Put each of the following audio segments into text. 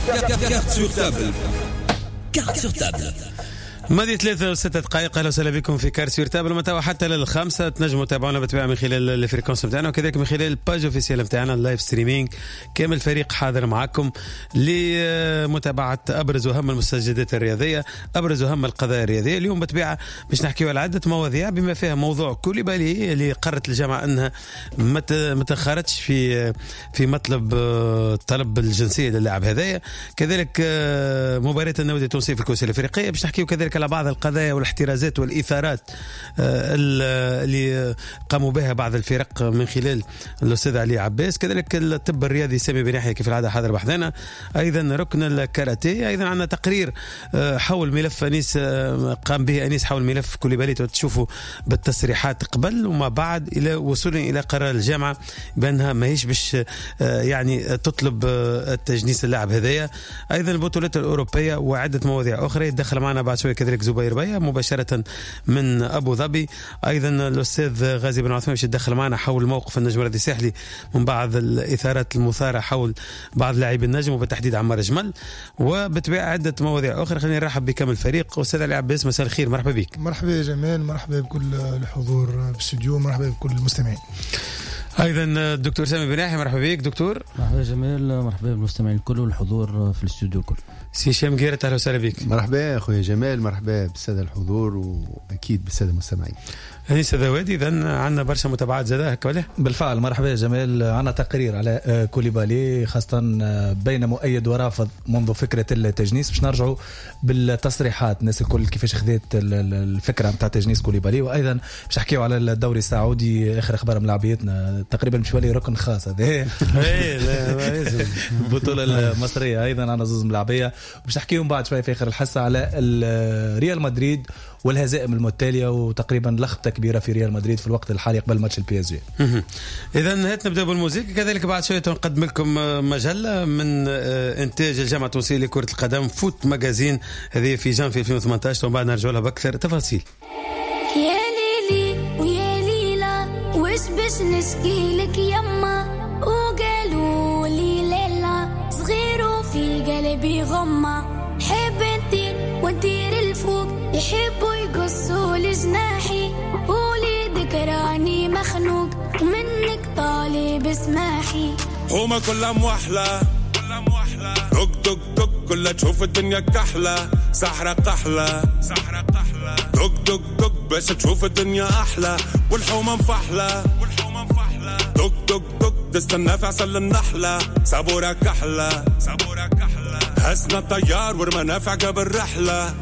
Carte sur table. Carte sur table. ماضي 3 و6 دقائق. اهلا وسهلا بكم في كارت سور تابل متابعة حتى للخمسة. تنجموا تتابعونا بالطبيعة من خلال الفريكونس نتاعنا وكذلك من خلال الباج اوفيسيال نتاعنا اللايف ستريمينج. كامل الفريق حاضر معكم لمتابعة ابرز واهم المستجدات الرياضية، ابرز واهم القضايا الرياضية. اليوم بالطبيعة باش نحكيو على عدة مواضيع بما فيها موضوع كوليبالي اللي قررت الجامعة انها ما تاخرتش في مطلب طلب الجنسية للاعب هذايا. كذلك مباراة النادي التونسي في الكؤوس الافريقية. باش نحكيو كذلك على بعض القضايا والاحترازات والإثارات اللي قاموا بها بعض الفرق من خلال الأستاذ علي عباس. كذلك الطب الرياضي سامي بن يحيى كيف العادة حاضر بحذنا. أيضا ركن الكاراتيه. أيضا عندنا تقرير حول ملف أنيس قام به أنيس حول ملف كوليبالي. تشوفوا بالتصريحات قبل وما بعد إلى وصولنا إلى قرار الجامعة بأنها ما هيش باش يعني تطلب التجنيس اللاعب هذايا. أيضا البطولات الأوروبية وعدة مواضيع أخرى. يدخل معنا بعد شوية كذلك زبير بيا مباشرة من أبو ظبي. أيضا الأستاذ غازي بن عثمان باش يدخل معنا حول موقف النجم الرياضي الساحلي من بعض الإثارات المثارة حول بعض لاعبي النجم وبالتحديد عمار جمل. وبالطبيعة عدة مواضيع أخرى. خلينا نرحب بكم الفريق. أستاذ علي عباس مساء الخير، مرحبا بك. مرحبا يا جمال، مرحبا بكل الحضور بالاستوديو، مرحبا بكل المستمعين. أيضا الدكتور سامي بن يحيى مرحبا بك دكتور. مرحبا جمال، مرحبا بالمستمعين الكل والحضور في الاستوديو الكل. سي هشام جيرت اهلا وسهلا بك. مرحبا اخويا جمال، مرحبا بالساده الحضور واكيد بالساده المستمعين. أنيس ذوادي. إذن عندنا برشا متابعات زادة هكا ولا؟ بالفعل مرحبا يا جمال. عندنا تقرير على كوليبالي خاصة بين مؤيد ورافض منذ فكرة التجنيس. باش نرجعوا بالتصريحات الناس الكل كيفاش خذت الفكرة متاع تجنيس كوليبالي. وأيضا باش نحكيوا على الدوري السعودي آخر أخبار ملاعبيتنا تقريبا باش يولي ركن خاص هذا البطولة المصرية. أيضا عندنا زوز ملاعبية باش نحكيهم بعد شوية في آخر الحصة على ريال مدريد والهزائم المتالية وتقريبا لخبطة كبيرة في ريال مدريد في الوقت الحالي قبل ماتش البي اس جي. إذا هات نبدأ بالموسيقى. كذلك بعد شوية نقدم لكم مجلة من إنتاج الجامعة التونسية لكرة القدم فوت ماجازين هذه في جانفي 2018. ومن بعد نرجع لها بأكثر تفاصيل. يا ليلي ويا ليلى وش باش نشكي لك يما وقالوا لي ليلى صغير وفي قلبي غمة حب نطير ونطير الفوق يحبوا يقصوا لجناحي وليدك راني مخنوق منك طالب اسماحي هما كلها موحلة دق دق دق كلها تشوف الدنيا كحلة سحرة قحلة دق دق دق باش تشوف الدنيا أحلى والحومة مفحلة دق دق دق تستنى في عسل النحلة صبورة كحلة هزنا الطيار ورمنا في قبل رحلة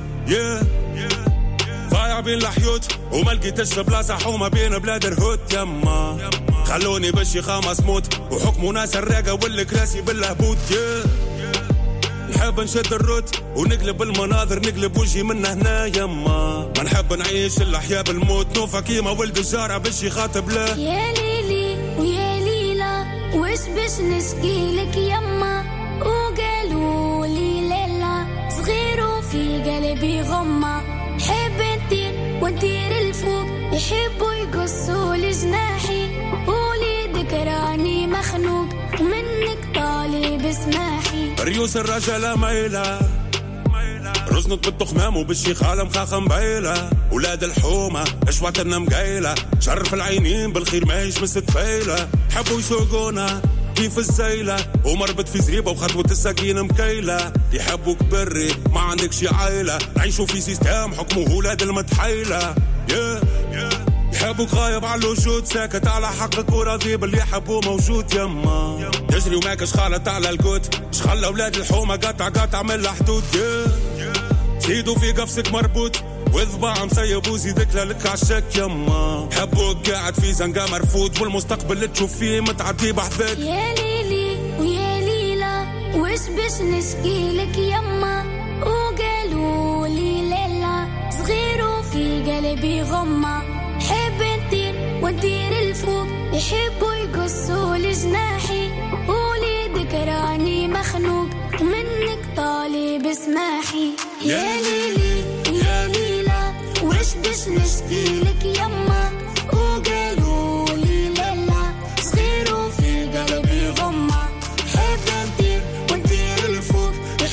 ضايع بين الحيوت وما لقيتش بلاصة حومة بين بلاد الهوت يما خلوني بشي خامس موت وحكموا ناس الراقة والكراسي بالهبوت نحب نشد الروت ونقلب المناظر نقلب وجهي من هنا يما ما نحب نعيش الأحياء بالموت نوفا كيما ولد الجارة بشي خاطب له يا ليلي ويا ليلى وش باش نشكي لك يما وقالوا لي ليلى صغير وفي قلبي غمة حب نطير ونطير الفوق يحبوا يقصوا لجناحي وليدك راني مخنوق منك طالب اسماحي ريوس الرجالة ميلة رزنط بالتخمام وبالشيخ عالم خاخم بيلة ولاد الحومة اشواتنا مقايلة شرف العينين بالخير ما هيش مستفيلة حبوا يسوقونا كيف الزيلة ومربط في زريبة وخطوة السكينة مكيلة يحبوك بري ما عندك شي عائلة نعيشوا في سيستم حكمه ولاد المتحيلة يحبوك غايب على الوجود ساكت على حقك وراضي باللي يحبوه موجود يما تجري وماكش خالط على القوت شخلى اولاد الحومة قطع من الحدود زيدوا في قفصك مربوط وذبع مسيب وزيدك لك عشاك يما حبوك قاعد في زنقة مرفوض والمستقبل اللي تشوف فيه متعدي بحذاك يا ليلي ويا ليلى وش باش نشكي لك يما وقالوا لي ليلى صغير وفي قلبي غمة حب نطير ونطير الفوق يحبوا يقصوا لجناحي وليدك راني مخنوق منك طالب اسماحي يا ليلي يا ليلى وش باش نشكي لك يما وقالوا لي ليلى صغير وفي قلبي غمة حب نطير ونطير الفوق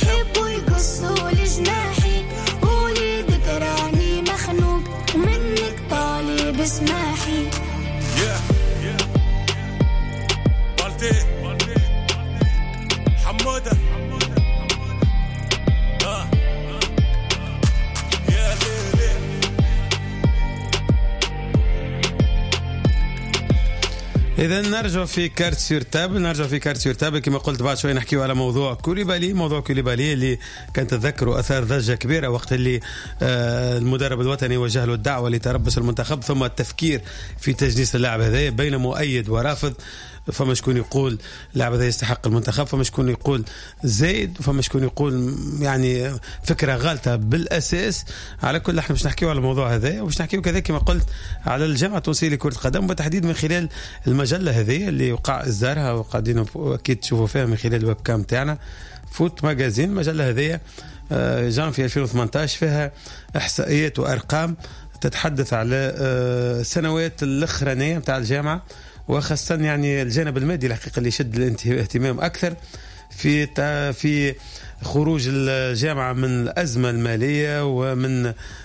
إذا نرجع في كارت سور تابل كما قلت بعد شوي نحكيو على موضوع كوليبالي اللي كان تذكروا أثار ضجة كبيرة وقت اللي المدرب الوطني وجه له الدعوة لتربص المنتخب، ثم التفكير في تجنيس اللاعب هذا بين مؤيد ورافض. فما شكون يقول اللاعب هذا يستحق المنتخب، فما شكون يقول زيد، وفما شكون يقول يعني فكرة غالطة بالأساس. على كل احنا باش نحكيو على الموضوع هذا، وباش نحكيو كذا كما قلت على الجامعة التونسية لكرة القدم، وبالتحديد من خلال المجلة هذه اللي وقع إصدارها وقاعدين أكيد تشوفوا فيها من خلال الويب كام تاعنا فوت ماجازين. المجلة هذه جان في 2018 فيها إحصائيات وأرقام تتحدث على السنوات الأخرانية متاع الجامعة، وخاصة يعني الجانب المادي الحقيقة اللي يشد الاهتمام أكثر في خروج الجامعة من الأزمة المالية ومن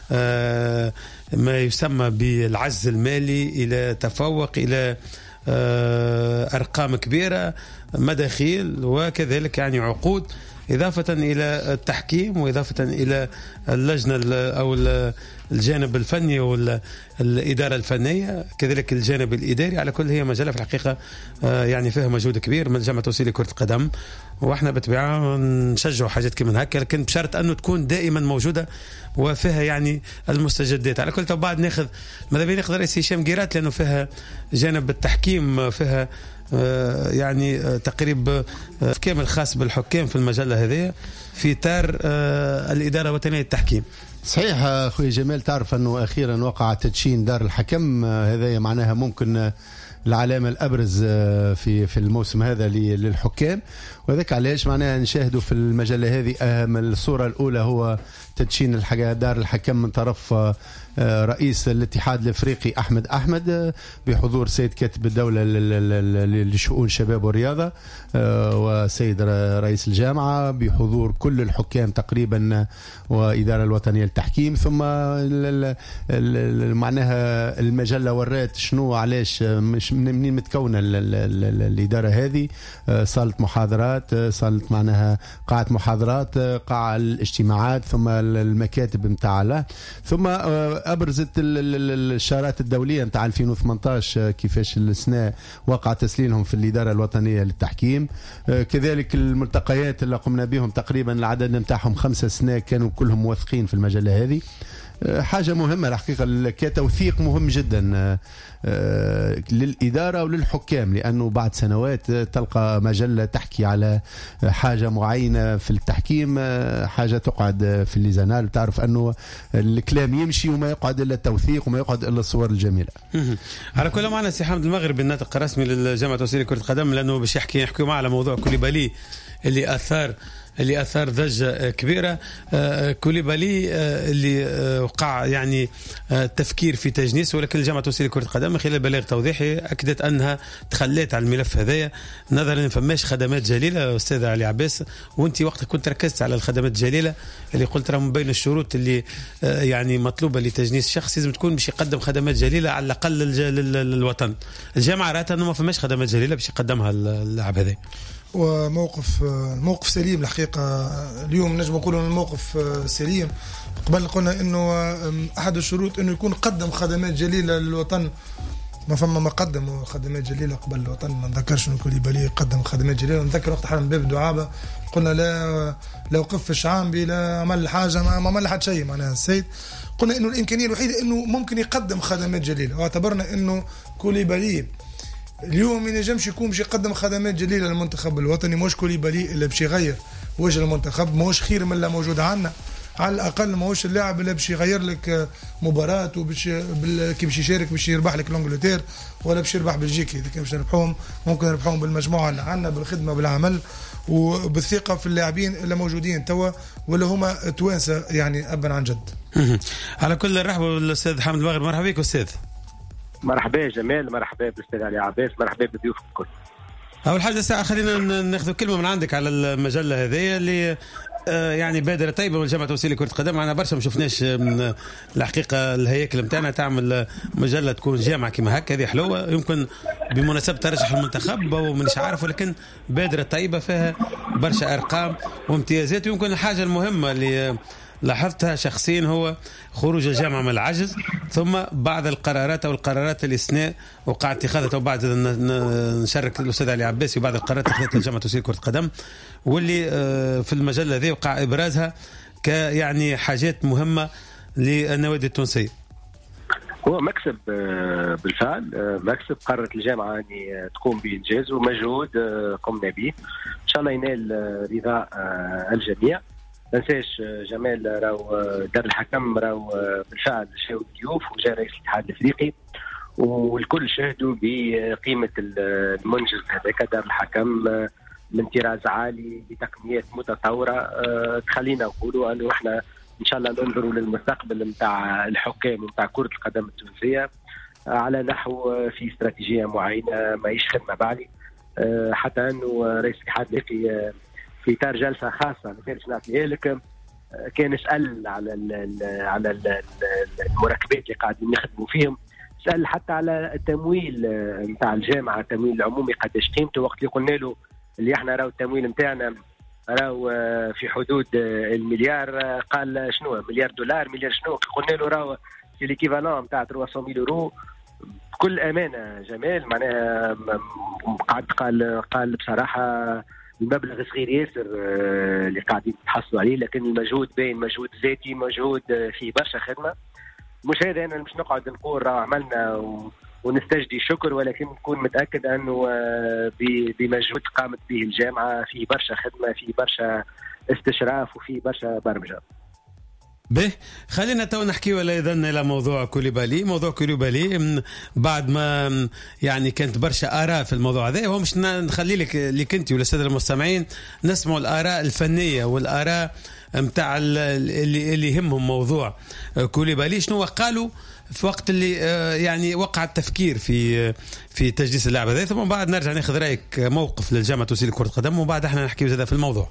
ما يسمى بالعجز المالي إلى تفوق إلى أرقام كبيرة، مداخيل وكذلك يعني عقود، إضافة إلى التحكيم وإضافة إلى اللجنة أو الجانب الفني والإدارة الفنية، كذلك الجانب الإداري. على كل هي مجلة في الحقيقة يعني فيها مجهود كبير من جامعة توصيل لكرة القدم، وإحنا بتبعها نشجع حاجات كمان هكا، لكن بشرط أنه تكون دائما موجودة وفيها يعني المستجدات. على كل بعد ناخذ ماذا بين ناخذ رئيس هشام قيرات، لأنه فيها جانب التحكيم، فيها يعني تقريب كامل خاص بالحكام في المجلة هذه في إطار الإدارة الوطنية للتحكيم. صحيح أخوي جمال، تعرف أنه أخيرا وقع تدشين دار الحكم، هذا معناها ممكن العلامة الأبرز في الموسم هذا للحكام، وذلك علاش معناها نشاهدوا في المجلة هذه أهم الصورة الأولى هو تدشين دار الحكم من طرف رئيس الاتحاد الافريقي احمد بحضور سيد كاتب الدوله لشؤون الشباب والرياضه وسيد رئيس الجامعه، بحضور كل الحكام تقريبا واداره الوطنيه للتحكيم. ثم معناها المجله ورات شنو علاش مش منين متكونه الاداره هذه، صاله محاضرات، صاله معناها قاعه محاضرات، قاعه الاجتماعات، ثم المكاتب نتاعها، ثم أبرزت الشارات الدولية نتاع 2018 كيفاش السنة وقع تسليلهم في الإدارة الوطنية للتحكيم، كذلك الملتقيات اللي قمنا بهم تقريبا العدد نتاعهم 5 سنة كانوا كلهم موثقين في المجلة هذه. حاجة مهمة الحقيقة كتوثيق مهم جدا للإدارة وللحكام، لأنه بعد سنوات تلقى مجلة تحكي على حاجة معينة في التحكيم، حاجة تقعد في الليزانال، تعرف أنه الكلام يمشي وما يقعد إلا التوثيق وما يقعد إلا الصور الجميلة. على كل معنا سي حامد المغربي الناطق الرسمي للجامعة التونسية لكرة القدم، لأنه باش يحكي معه على موضوع كوليبالي اللي أثار ضجة كبيرة. كوليبالي اللي وقع يعني تفكير في تجنيس، ولكن الجامعة التونسية لكرة القدم من خلال بلاغ توضيحي أكدت أنها تخليت على الملف هذايا نظرا فماش خدمات جليلة. أستاذ علي عباس، وأنت وقتها كنت ركزت على الخدمات الجليلة اللي قلت راه من بين الشروط اللي يعني مطلوبة لتجنيس شخص لازم تكون باش يقدم خدمات جليلة على الأقل للوطن. الجامعة رأت أنه ما فماش خدمات جليلة باش يقدمها اللاعب هذا، وموقف سليم الحقيقة. اليوم نجم نقول أن الموقف سليم. قبل قلنا أنه أحد الشروط أنه يكون قدم خدمات جليلة للوطن، ما قدم خدمات جليلة قبل الوطن. ما نذكرش أنه كوليبالي قدم خدمات جليلة. نذكر وقت حرم باب دعابة قلنا لا وقف الشعامبي لا عمل حاجة، ما عمل حد شيء معناها السيد. قلنا أنه الإمكانية الوحيدة أنه ممكن يقدم خدمات جليلة، واعتبرنا أنه كوليبالي اليوم ما ينجمش يكون باش يقدم خدمات جليله للمنتخب الوطني. موش كوليبالي اللي باش يغير وجه المنتخب، موش خير من اللي موجود عندنا، على الاقل موش اللاعب اللي باش يغير لك مباراه وباش كي باش يشارك باش يربح لك الانجلتير ولا باش يربح بلجيكا. اذا كان باش نربحوهم ممكن نربحوهم بالمجموعه اللي عندنا، بالخدمه بالعمل وبالثقه في اللاعبين اللي موجودين توا ولا هما توانسه يعني ابا عن جد. على كل رحبوا بالاستاذ حامد المغربي. مرحبا بك استاذ. مرحبا جمال، مرحبا بالاستاذ علي عباس، مرحبا بضيوف الكل. اول حاجه ساعه خلينا ناخذ كلمه من عندك على المجله هذه اللي يعني بادره طيبه من الجامعه التونسيه لكره القدم. انا برشا ما شفناش من الحقيقه الهياكل نتاعنا تعمل مجله تكون جامعه كما هكا، هذه حلوه. يمكن بمناسبه ترشح المنتخب ومانيش عارف، ولكن بادره طيبه فيها برشا ارقام وامتيازات. ويمكن الحاجه المهمه اللي لاحظتها شخصيا هو خروج الجامعة من العجز، ثم بعض القرارات أو القرارات الاستثناء وقع اتخاذها وبعد نشارك الأستاذ علي عباسي وبعض القرارات أخذتها الجامعة التونسية لكرة القدم واللي في المجلة ذي وقع إبرازها كيعني حاجات مهمة للنوادي التونسية. هو مكسب بالفعل، مكسب قررت الجامعة أن تقوم بإنجاز ومجهود قمنا به، إن شاء الله ينال رضاء الجميع. ما ننساش جمال راهو دار الحكم راهو بالفعل شاو الضيوف وجاء رئيس الاتحاد الافريقي والكل شهدوا بقيمه المنجز هذاك دار الحكم من طراز عالي بتقنيات متطوره تخلينا نقولوا انه احنا ان شاء الله ننظروا للمستقبل نتاع الحكام ونتاع كره القدم التونسيه على نحو في استراتيجيه معينه ماهيش خدمه بعدي، حتى انه رئيس الاتحاد الافريقي في اطار جلسه خاصه مثل نعطيها لك كان يسال على المركبات اللي قاعدين نخدموا فيهم، سال حتى على التمويل نتاع الجامعه، التمويل العمومي قداش قيمته، وقت اللي قلنا له اللي احنا راهو التمويل نتاعنا راهو في حدود المليار، قال شنو مليار دولار مليار شنو، قلنا له راهو في ليكيفالون نتاع 300 يورو. بكل امانه جمال معناها قال بصراحه المبلغ صغير ياسر اللي قاعدين تحصلوا عليه، لكن المجهود باين مجهود ذاتي، مجهود فيه برشا خدمه. مش هذا انا مش نقعد نقول راه عملنا ونستجدي شكر، ولكن نكون متاكد انه بمجهود قامت به الجامعه فيه برشا خدمه، فيه برشا استشراف وفيه برشا برمجه. به خلينا تو نحكي ولا يذن الى موضوع كوليبالي. موضوع كوليبالي بعد ما يعني كانت برشا آراء في الموضوع هذا، هو مش نخلي لك انت ولا الساده المستمعين نسمعوا الآراء الفنيه والآراء متاع اللي يهمهم موضوع كوليبالي، شنو قالوا في وقت اللي يعني وقع التفكير في تجديد اللاعب هذا، ثم بعد نرجع ناخذ رايك موقف للجامعه التونسيه لكره القدم، وبعد احنا نحكيو زاده في الموضوع.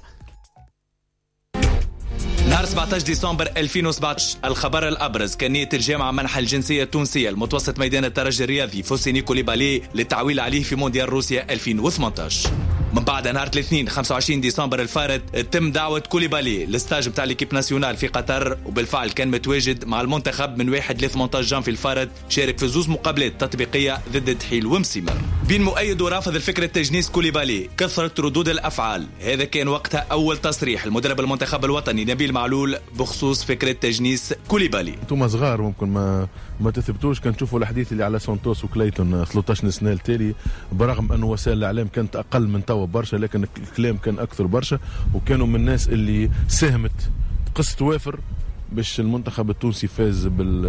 نهار 17 ديسمبر 2017 الخبر الأبرز كان نية الجامعة منح الجنسية التونسية المتوسط ميدان الترجي الرياضي فوسيني كوليبالي للتعويل عليه في مونديال روسيا 2018. من بعد نهار الاثنين 25 ديسمبر الفارط تم دعوة كوليبالي للستاج بتاع ليكيب ناسيونال في قطر، وبالفعل كان متواجد مع المنتخب من 1 ل 18 جان في الفارط، شارك في 2 مقابلات تطبيقية ضد دحيل ومسيمر. بين مؤيد ورافض الفكرة تجنيس كوليبالي كثرت ردود الأفعال. هذا كان وقتها أول تصريح المدرب المنتخب الوطني نبيل معلول بخصوص فكرة تجنيس كوليبالي. انتم صغار ممكن ما تثبتوش، كان تشوفوا الحديث اللي على سانتوس وكليتون 13 سنة التالي، برغم أنه وسائل الإعلام كانت أقل من توا برشا، لكن الكلام كان أكثر برشا، وكانوا من الناس اللي ساهمت قصة وافر باش المنتخب التونسي فاز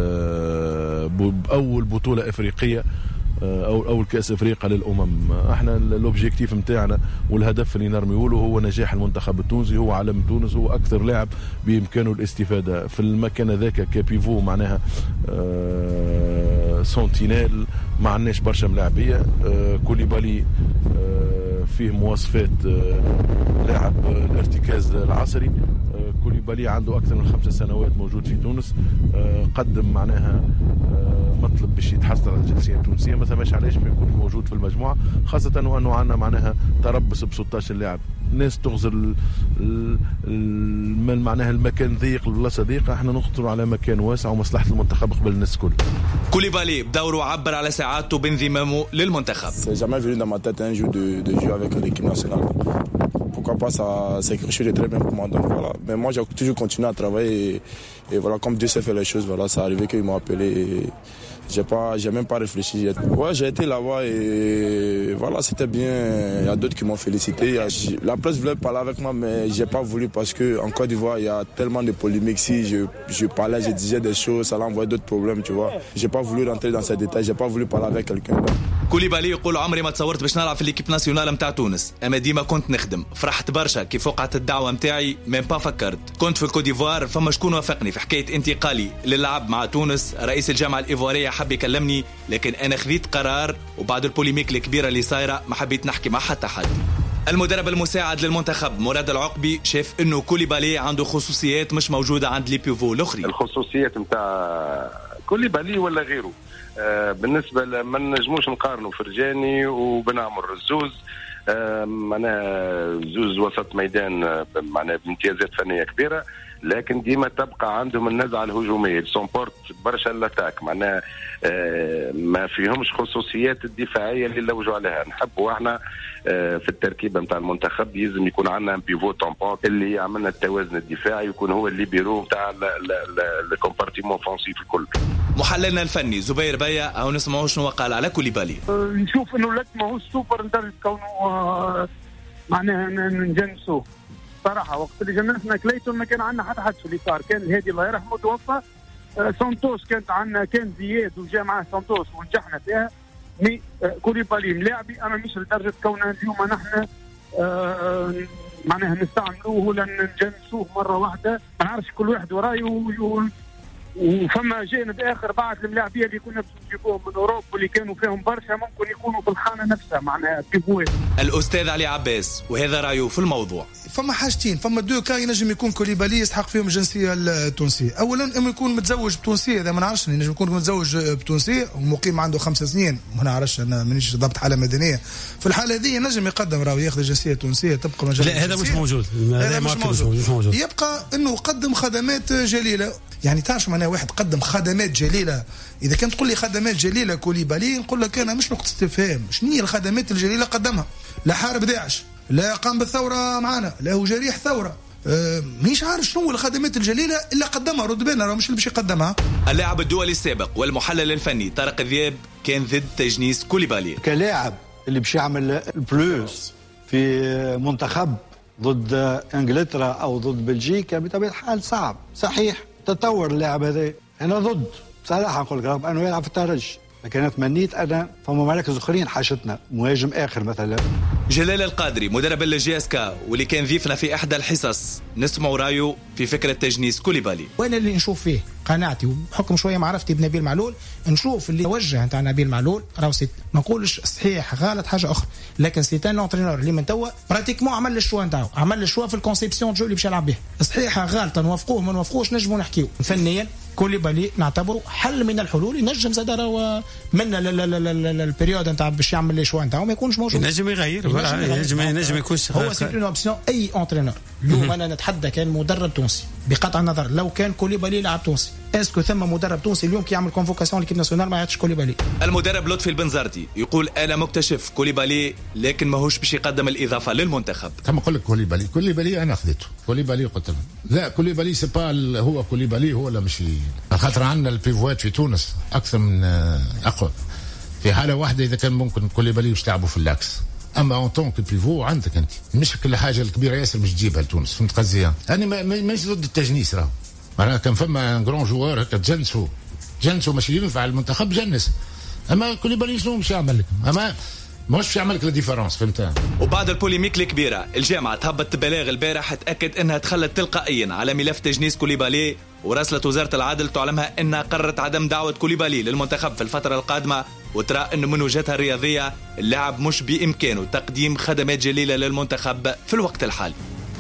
بأول بطولة إفريقية أو أول كأس إفريقيا للأمم. احنا الأوبجيكتيف متاعنا والهدف اللي نرميه له هو نجاح المنتخب التونسي، هو علم تونس، هو أكثر لاعب بإمكانه الاستفادة في المكان ذاك كبيفو، معناها سنتينيل، ما عندناش برشا ملاعبية. كوليبالي فيه مواصفات لاعب الارتكاز العصري. كوليبالي عنده أكثر من 5 سنوات موجود في تونس، قدم معناها مطلب باش يتحصل على الجنسية التونسية، ما ثماش علاش ما يكون موجود في المجموعة، خاصة وأنه عندنا معناها تربص ب 16 لاعب. الناس تغزر معناها المكان ضيق البلاصة ضيقة، احنا نخطر على مكان واسع ومصلحة المنتخب قبل الناس الكل. كوليبالي بدوره عبر على ساعاته بانضمامه للمنتخب. C'est jamais venu dans ma tête un jour de jouer avec l'équipe nationale. Pourquoi pas, ça c'est quelque chose de très bien pour moi, donc voilà. Mais moi j'ai toujours continué à travailler et voilà, comme Dieu sait faire les choses, voilà, ça arrivé qu'ils m'ont appelé et j'ai même pas réfléchi. Ouais, j'ai été là-bas et voilà, c'était bien. Il y a d'autres qui m'ont félicité. La presse voulait parler avec moi, mais j'ai pas voulu parce que en Côte d'Ivoire, il y a tellement de polémiques. Si je parlais, je disais des choses, ça l'envoyait d'autres problèmes, tu vois. J'ai pas voulu rentrer dans ces détails, j'ai pas voulu parler avec quelqu'un. كوليبالي يقول عمري ما تصورت باش نلعب في ليكيب ناسيونال متاع تونس، اما ديما كنت نخدم. فرحت برشا كيف وقعت الدعوه متاعي، ميم با فكرت. كنت في الكوت ديفوار، فما شكون وافقني في حكايه انتقالي للعب مع تونس. رئيس الجامعه الايفواريه حب يكلمني، لكن انا خذيت قرار، وبعد البوليميك الكبيره اللي صايره ما حبيت نحكي مع حتى حد. المدرب المساعد للمنتخب مراد العقبي شاف انه كوليبالي عنده خصوصيات مش موجوده عند لي بيفو الاخرين. الخصوصيات نتاع كوليبالي ولا غيره بالنسبه ما نجموش نقارنوا فرجاني وبن عمر الزوز، معناها زوز وسط ميدان معناها بامتيازات فنيه كبيره، لكن ديما تبقى عندهم النزعه الهجوميه، سونبورت برشا لاتاك، معناها ما فيهمش خصوصيات الدفاعيه اللي لوجوا عليها. نحبوا احنا في التركيبه نتاع المنتخب يلزم يكون عندنا بيفو طامبون اللي يعملنا التوازن الدفاعي، يكون هو اللي بيرو نتاع الكومبارتيمون اوفنسيف الكل. محللنا الفني زبير بيا او نسمعوا شنو قال على كوليبالي. نشوف انه لك ماهوش سوبر لدرجه كونه معناها نجنسوه صراحه. وقت اللي جنسنا كليتون ما كان عندنا حتى حد في اليسار، كان الهادي الله يرحمه توفى، سانتوس كانت عندنا، كان زياد وجا معاه سانتوس ونجحنا فيها. مي كوليبالي ملاعبي انا مش لدرجه كوننا اليوم نحن معناها نستعملوه ولا نجنسوه مره واحده. ما نعرفش كل واحد وراي وفما جانب اخر بعض الملاعبيه اللي كنا نجيبوهم من اوروبا واللي كانوا فيهم برشا ممكن يكونوا في الخانه نفسها معناها بيفوات. الاستاذ علي عباس وهذا رايه في الموضوع. فما حاجتين، فما دو كا ينجم يكون كوليبالي يستحق فيهم الجنسيه التونسيه. اولا اما يكون متزوج بتونسيه، اذا ما نعرفش ينجم يكون متزوج بتونسيه ومقيم عنده 5 سنين، ما نعرفش انا مانيش ضبط حاله مدنيه. في الحاله هذه ينجم يقدم راهو ياخذ الجنسيه التونسيه تبقى مجال. لا هذا مش موجود، هذا مش موجود. يبقى انه قدم خدمات جليله. يعني تعرف معناها واحد قدم خدمات جليله. اذا كنت تقول لي خدمات جليله كوليبالي نقول لك انا مش نقطه استفهام. شنو هي الخدمات الجليله قدمها؟ لا حارب داعش، لا قام بالثوره معنا، لا هو جريح ثوره. مش عارف شنو الخدمات الجليله اللي قدمها. رد بالنا راه مش اللي باش يقدمها. اللاعب الدولي السابق والمحلل الفني طارق ذياب كان ضد تجنيس كوليبالي. كلاعب اللي باش يعمل البلوس في منتخب ضد انجلترا او ضد بلجيكا بطبيعه الحال صعب. صحيح تطور اللاعب هذا، انا ضد صراحه نقول لك رغم انه يلعب في الترجي، لكن انا تمنيت انا فما مراكز اخرين حاجتنا مهاجم اخر مثلا. جلال القادري مدرب الجي اس كا واللي كان ضيفنا في احدى الحصص، نسمعوا رايه في فكره تجنيس كوليبالي. وانا اللي نشوف فيه قناعتي وبحكم شويه معرفتي بنبيل معلول، نشوف اللي توجه نتاع نبيل معلول راهو ما نقولش صحيح غلط حاجه اخرى، لكن سي ان اونترينور اللي من توا براتيكمون عمل الشوا نتاعو، عمل الشوا في الكونسيبسيون جو اللي باش يلعب به. صحيح غلطه نوافقوه ما نوافقوش نجموا نحكيو. فنيا كوليبالي نعتبره حل من الحلول، ينجم زاد راهو من البريود نتاع باش يعمل لي شوا نتاعو ما يكونش موجود. ينجم يغير، ينجم يكونش هو سي اون اوبسيون اي اونترينور. اليوم انا نتحدى كان مدرب تونسي بقطع النظر لو كان كوليبالي لاعب تونسي، اسكو ثم مدرب تونسي اليوم كي يعمل كونفوكاسيون ليكيب ناسيونال ما يعطيش كوليبالي؟ المدرب لطفي البنزرتي يقول انا مكتشف كوليبالي لكن ماهوش باش يقدم الاضافه للمنتخب. كما نقول لك كوليبالي انا خذيته، كوليبالي قلت له لا كوليبالي سي با هو كوليبالي هو ولا مش، خاطر عندنا البيفوات في تونس اكثر من اقوى. في حاله واحده اذا كان ممكن كوليبالي باش تلعبوا في اللاكس، اما اون طونك بيفو عندك انت مش كل حاجه الكبيره ياسر مش تجيبها لتونس. فهمت قصدي؟ انا مانيش ضد التجنيس، راه كان فما جرون جوار هكا جنسو ماشي ينفع المنتخب جنس، اما كوليبالي شنو مش يعمل لك؟ اما مش يعمل لك لا ديفيرونس. فهمت؟ وبعد البوليميك الكبيره الجامعه تهبط بلاغ البارح تاكد انها تخلت تلقائيا على ملف تجنيس كوليبالي، وراسلت وزاره العدل تعلمها انها قررت عدم دعوه كوليبالي للمنتخب في الفتره القادمه، وترى انه من وجهتها الرياضيه اللاعب مش بامكانه تقديم خدمات جليله للمنتخب في الوقت الحالي.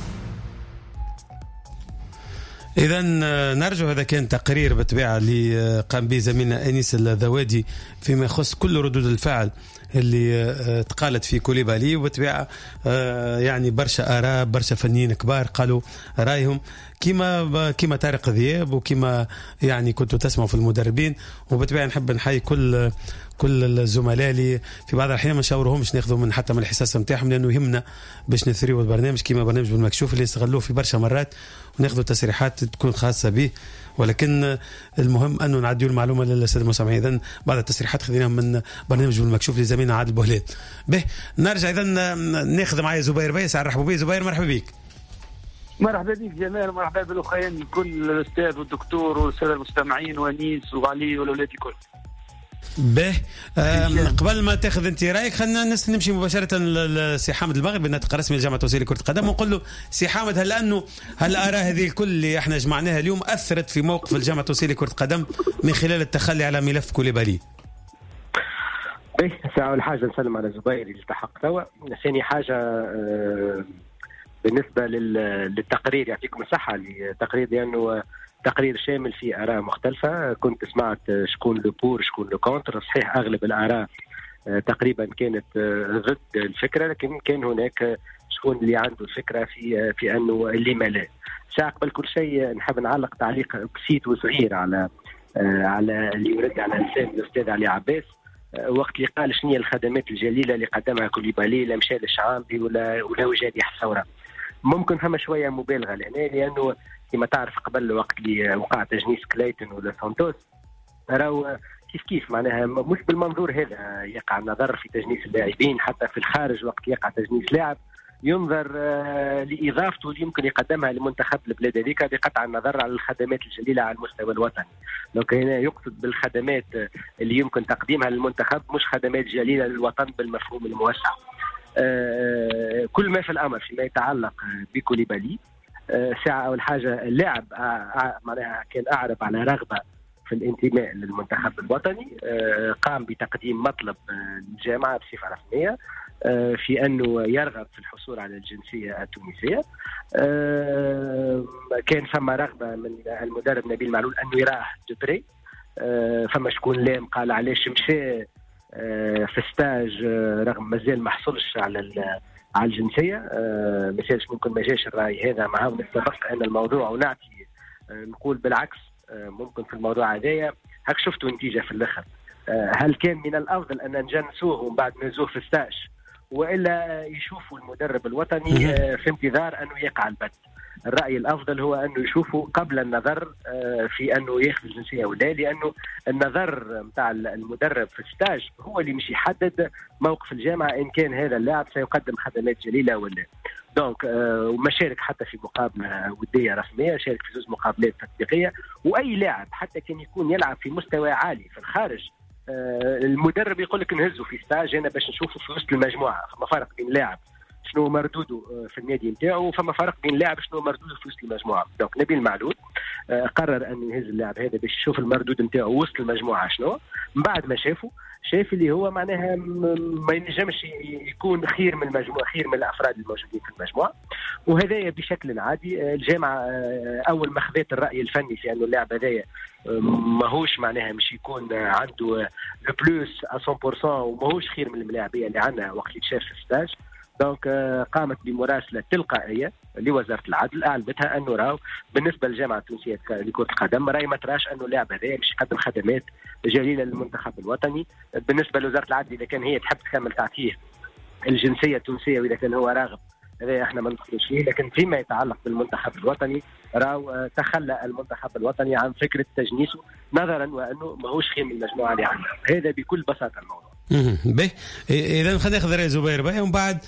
إذا نرجع، هذا كان تقرير بالطبيعة اللي قام به زميلنا أنيس الذوادي فيما يخص كل ردود الفعل اللي تقالت في كوليبالي، وبالطبيعة يعني برشا آراء، برشا فنيين كبار قالوا رأيهم كما طارق ذياب وكما يعني كنتوا تسمعوا في المدربين. وبالطبيعة نحب نحيي كل الزملاء اللي في بعض الأحيان ما نشاورهمش ناخذوا من حتى من الحصص نتاعهم، لأنه يهمنا باش نثريوا البرنامج كما برنامج بالمكشوف اللي يستغلوه في برشا مرات وناخذوا تصريحات تكون خاصة به، ولكن المهم أنه نعديوا المعلومة للسادة المستمعين. إذن بعض التصريحات خذيناهم من برنامج بالمكشوف لزميلنا عادل بوهلات. به نرجع إذن ناخذ معايا زبير بيس. نرحبوا به زبير، مرحبا بك. مرحبا بك جمال، مرحبا بالاخوين كل الاستاذ والدكتور والساده المستمعين وانيس وعلي والاولاد الكل. به قبل ما تاخذ انت رايك خلينا نمشي مباشره لسي حامد المغربي الناطق الرسمي لجامعه التونسيه لكره القدم ونقول له سي حامد هل الاراء هذه الكل اللي احنا جمعناها اليوم اثرت في موقف الجامعه التونسيه لكره القدم من خلال التخلي على ملف كوليبالي؟ أول حاجه نسلم على زبير اللي التحق توا. ثاني حاجه بالنسبه للتقرير يعطيكم الصحه لتقرير لانه تقرير شامل فيه آراء مختلفة. كنت سمعت شكون لو بور شكون لو كونتر. صحيح أغلب الآراء تقريبا كانت ضد الفكرة، لكن كان هناك شكون اللي عنده الفكرة في أنه اللي ما لا. ساعة قبل كل شيء نحب نعلق تعليق بسيط وصغير على اللي يرد على لسان الأستاذ علي عباس وقت اللي قال شنو هي الخدمات الجليلة اللي قدمها كوليبالي، لا مشى للشعامبي ولا وجا يحصورها. ممكن فما شوية مبالغة لهنا، لأنه كما تعرف قبل وقت اللي وقع تجنيس كلايتون ولا سانتوس راهو كيف معناها مش بالمنظور هذا يقع النظر في تجنيس اللاعبين، حتى في الخارج وقت يقع تجنيس لاعب ينظر لإضافته اللي يمكن يقدمها لمنتخب البلاد هذيك بقطع النظر على الخدمات الجليلة على المستوى الوطني. لو هنا يقصد بالخدمات اللي يمكن تقديمها للمنتخب مش خدمات جليلة للوطن بالمفهوم الموسع. كل ما في الأمر فيما يتعلق بكوليبالي، ساعة أول حاجة اللاعب معناها كان أعرب على رغبة في الانتماء للمنتخب الوطني، قام بتقديم مطلب للجامعة بصفة رسمية في أنه يرغب في الحصول على الجنسية التونسية. كان فما رغبة من المدرب نبيل معلول أنه يراه دوبري، فما شكون لام قال علاش مشى في ستاج رغم مازال ما حصلش على الجنسية، مثالش ممكن ما جاش الرأي هذا معه نستبق أن الموضوع ونعطي نقول بالعكس ممكن في الموضوع هذايا هك شفتوا نتيجة في الآخر. هل كان من الأفضل أن نجنسوه ومن بعد نزوه في ستاج، وإلا يشوفوا المدرب الوطني في انتظار أنه يقع البت؟ الرأي الأفضل هو أنه يشوفوا قبل النظر في أنه ياخذ الجنسية ولا، لأنه النظر متاع المدرب في الستاج هو اللي مش يحدد موقف الجامعة إن كان هذا اللاعب سيقدم خدمات جليلة ولا. دونك وما شارك حتى في مقابلة ودية رسمية، شارك في 2 مقابلات تطبيقية. وأي لاعب حتى كان يكون يلعب في مستوى عالي في الخارج المدرب يقول لك نهزه في ستاج هنا باش نشوفه في وسط المجموعة. فما فرق بين لاعب شنو مردوده في النادي نتاعو وفما فرق بين لاعب شنو مردوده في وسط المجموعة. دونك نبيل معلول قرر أن يهز اللاعب هذا باش يشوف المردود نتاعو وسط المجموعة شنو. من بعد ما شاف اللي هو معناها ما ينجمش يكون خير من المجموعة، خير من الأفراد الموجودين في المجموعة. وهذايا بشكل عادي الجامعة أول ما خذت الرأي الفني في أنه اللاعب هذايا ماهوش معناها مش يكون عنده البلوس 100% وماهوش خير من الملاعبية اللي عندنا وقت يتشاف في الستاج. دونك قامت بمراسلة تلقائية لوزارة العدل أعلمتها أنه راهو بالنسبة للجامعة التونسية لكرة القدم راهي ما تراش أنه اللاعب هذا مش يقدم خدمات جليلة للمنتخب الوطني. بالنسبة لوزارة العدل إذا كان هي تحب تكمل تعطيه الجنسية التونسية وإذا كان هو راغب هذا احنا ما ندخلوش فيه، لكن فيما يتعلق بالمنتخب الوطني راهو تخلى المنتخب الوطني عن فكرة تجنيسه نظرا وأنه ماهوش خير من المجموعة اللي عندنا. هذا بكل بساطة الموضوع. باهي اذا خلينا ناخذ راي زبير باهي ومن بعد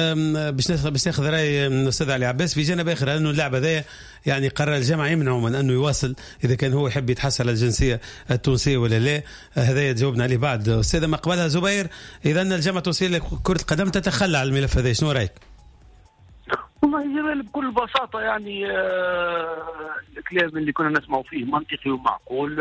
باش ناخذ راي الاستاذ علي عباس في جانب اخر، انه اللاعب هذا يعني قرر الجامعه يمنعه من انه يواصل اذا كان هو يحب يتحصل على الجنسيه التونسيه ولا لا. هذا جاوبنا عليه بعد استاذ ما قبلها زبير. اذا الجامعه التونسيه لكره القدم تتخلى على الملف هذا، شنو رايك؟ والله جمال بكل بساطه يعني الكلام اللي كنا نسمعوا فيه منطقي ومعقول.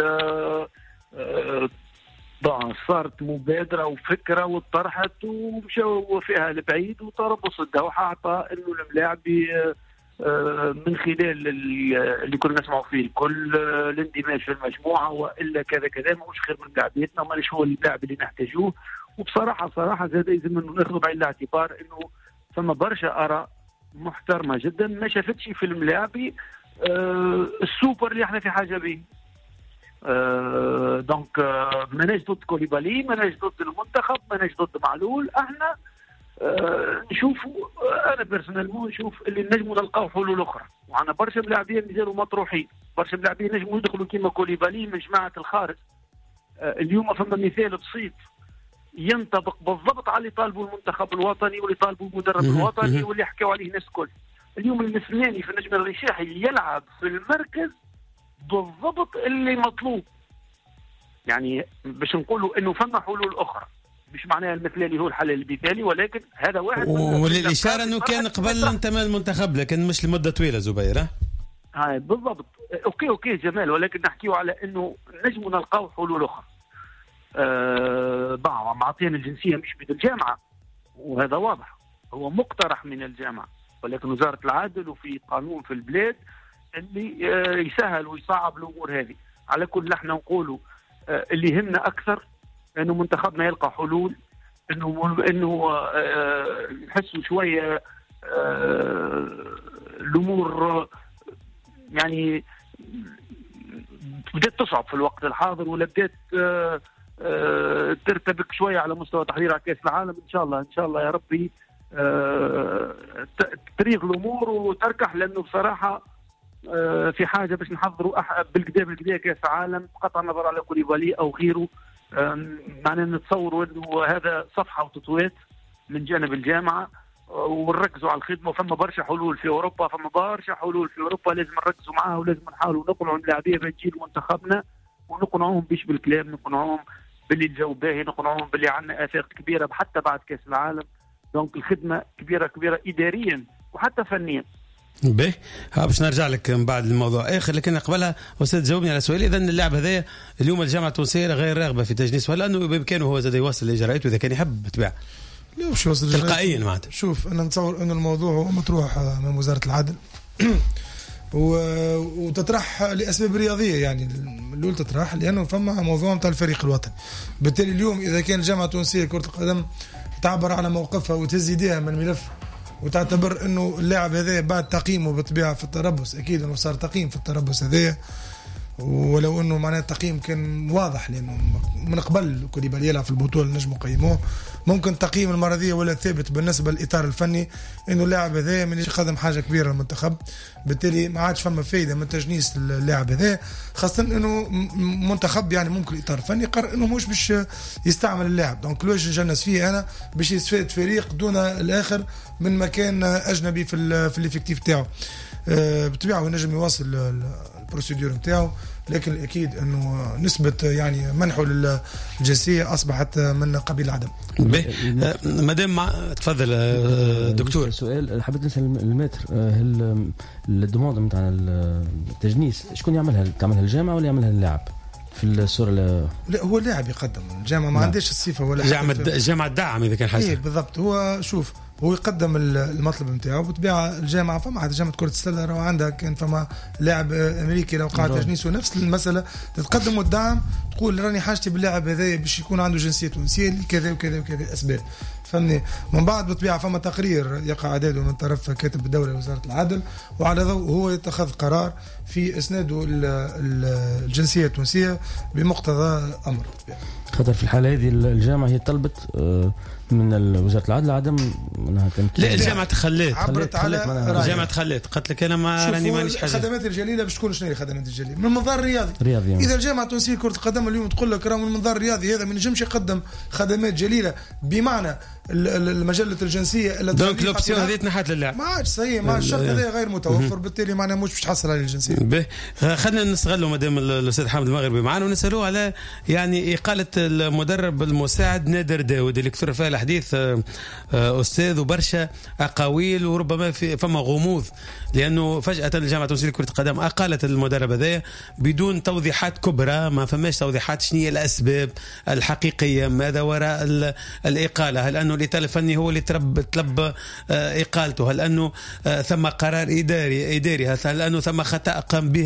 صارت مبادرة وفكرة وطرحت ومشوا فيها لبعيد وتربص الدوحة أعطى إنه الملاعب من خلال اللي كنا نسمعوا فيه الكل الاندماج في المجموعة وإلا كذا كذا مش خير من لاعبيتنا مانيش هو اللاعب اللي نحتاجوه. وبصراحة زاد لازم ناخذ بعين الاعتبار إنه ثم برشا آراء محترمة جدا ما شافتش في الملاعبي السوبر اللي احنا في حاجة به. دونك ماناش ضد كوليبالي، ماناش ضد المنتخب، ماناش ضد معلول. احنا نشوفوا انا بيرسونيلمون نشوف اللي نجموا نلقاو حلول اخرى، وعندنا برشا ملاعبين مازالوا مطروحين، برشا ملاعبين نجموا يدخلوا كيما كوليبالي من جماعه الخارج. اليوم فما مثال بسيط ينطبق بالضبط على اللي طالبوا المنتخب الوطني واللي طالبوا المدرب الوطني واللي حكوا عليه الناس الكل. اليوم المسلماني في النجم الرشاحي يلعب في المركز بالضبط اللي مطلوب. يعني باش نقولوا انه فما حلول اخرى، مش معناها المثالي هو الحل المثالي، ولكن هذا واحد. وللاشاره انه كان قبل انتماء المنتخب لكن مش لمده طويله زبير. هاي بالضبط. اوكي جمال، ولكن نحكيوا على انه نجموا نلقاو حلول اخرى. معطينا الجنسيه مش من الجامعه وهذا واضح، هو مقترح من الجامعه، ولكن وزاره العدل وفي قانون في البلاد اللي يسهل ويصعب الامور هذه. على كل احنا نقولوا اللي يهمنا اكثر انه منتخبنا يلقى حلول انه نحسوا شويه الامور يعني بدأت تصعب في الوقت الحاضر، ولا بدأت ترتبك شويه على مستوى تحضير كأس العالم. ان شاء الله يا ربي تريغ الامور وتركح، لانه بصراحه في حاجه باش نحضروا بالكدا كاس العالم، بقطع النظر على كوليبالي او غيره. معناه نتصوروا انه هذا صفحه وتطويت من جانب الجامعه، ونركزوا على الخدمه. فما برشا حلول في اوروبا، لازم نركزوا معاها، ولازم نحاولوا نقنعوا اللاعبيه بتجيل منتخبنا، ونقنعوهم بيش بالكلام، نقنعوهم باللي الجو باهي، نقنعوهم باللي عندنا افاق كبيره حتى بعد كاس العالم. دونك الخدمه كبيره اداريا وحتى فنيا. باهي باش نرجع لك من بعد الموضوع اخر، لكن قبلها استاذ جاوبني على سؤالي. اذا اللاعب هذا اليوم الجامعه التونسيه غير راغبه في تجنيسه، هل انه بامكانه هو زاد يواصل الاجراءات واذا كان يحب بالطبيعه تلقائيا معناتها؟ شوف انا نتصور انه الموضوع هو مطروح من وزاره العدل وتطرح لاسباب رياضيه، يعني الاولى تطرح لانه فما موضوع نتاع الفريق الوطني. بالتالي اليوم اذا كان الجامعه التونسيه لكره القدم تعبر على موقفها وتهز يديها من الملف وتعتبر انه اللاعب هذا بعد تقييمه بالطبيعه في التربص، اكيد انه صار تقييم في التربص هذا، ولو انه معناه التقييم كان واضح لانه من قبل كوليبالي يلعب في البطوله نجموا قيموه. ممكن تقييم المرضيه ولا ثابت بالنسبه للاطار الفني انه اللاعب هذا من يقدم حاجه كبيره للمنتخب، بالتالي ما عادش فما فايده من تجنيس اللاعب هذا، خاصه انه منتخب يعني ممكن الاطار الفني قرر انه مش باش يستعمل اللاعب. دونك لوش نجنس فيه انا باش يستفاد فريق دون الاخر من مكان اجنبي في الافكتيف تاعو. بالطبيعه هو نجم يواصل البروسيدور نتاعو، لكن الاكيد انه نسبه يعني منحه للجنسيه اصبحت من قبيل العدم. مادام تفضل دكتور. سؤال حبيت نسال المتر، هل الدوموند نتاع التجنيس شكون يعملها؟ تعملها الجامعه ولا يعملها اللاعب في الصوره؟ لا هو اللاعب يقدم، الجامعه ما عندهاش الصفه ولا الجامعه الدعم اذا كان حاجه. ايه بالضبط. هو شوف هو يقدم المطلب نتاعو بالطبيعه. الجامعه فما عاد جامعه كره السله لو عندها كان فما لاعب امريكي لو قاعد تجنيسه نفس المساله تتقدم الدعم، تقول راني حاجتي باللاعب هذا باش يكون عنده جنسيه تونسيه لكذا وكذا وكذا اسباب، فهمني. من بعد بالطبيعه فما تقرير يقع اعداده من طرف كاتب الدوله وزاره العدل، وعلى ضوء هو يتخذ قرار في اسناده الجنسيه التونسيه بمقتضى امر. خاطر في الحاله هذه الجامعه هي طلبت من وزاره العدل عدم انها لا الجامعه تخليت عبرت على الجامعه تخليت قالت لك انا ما راني مانيش حاجه. الخدمات الجليله باش تكون شنو هي الخدمات الجليله؟ من المنظار الرياضي. اذا الجامعه التونسيه كره القدم اليوم تقول لك راه من المنظار الرياضي هذا ما ينجمش يقدم خدمات جليله بمعنى المجله الجنسيه. دونك لوبسيون هذه تنحت للاعب ما عادش صحيح، ما الشرط هذا غير متوفر، بالتالي معناها مش باش تحصل على الجنسيه. خلينا نستغلوا مدام الاستاذ حامد المغربي معنا ونسالوه على يعني اقاله المدرب المساعد نادر داود اللي كثر فيها الحديث أستاذ وبرشا أقاويل وربما فما غموض، لأنه فجأة الجامعة التونسية لكرة القدم أقالت المدرب هذايا بدون توضيحات كبرى. ما فماش توضيحات شنو هي الأسباب الحقيقية، ماذا وراء الإقالة، هل أنه الإطار الفني هو اللي طلب إقالته، هل أنه ثم قرار إداري، هل أنه ثم خطأ قام به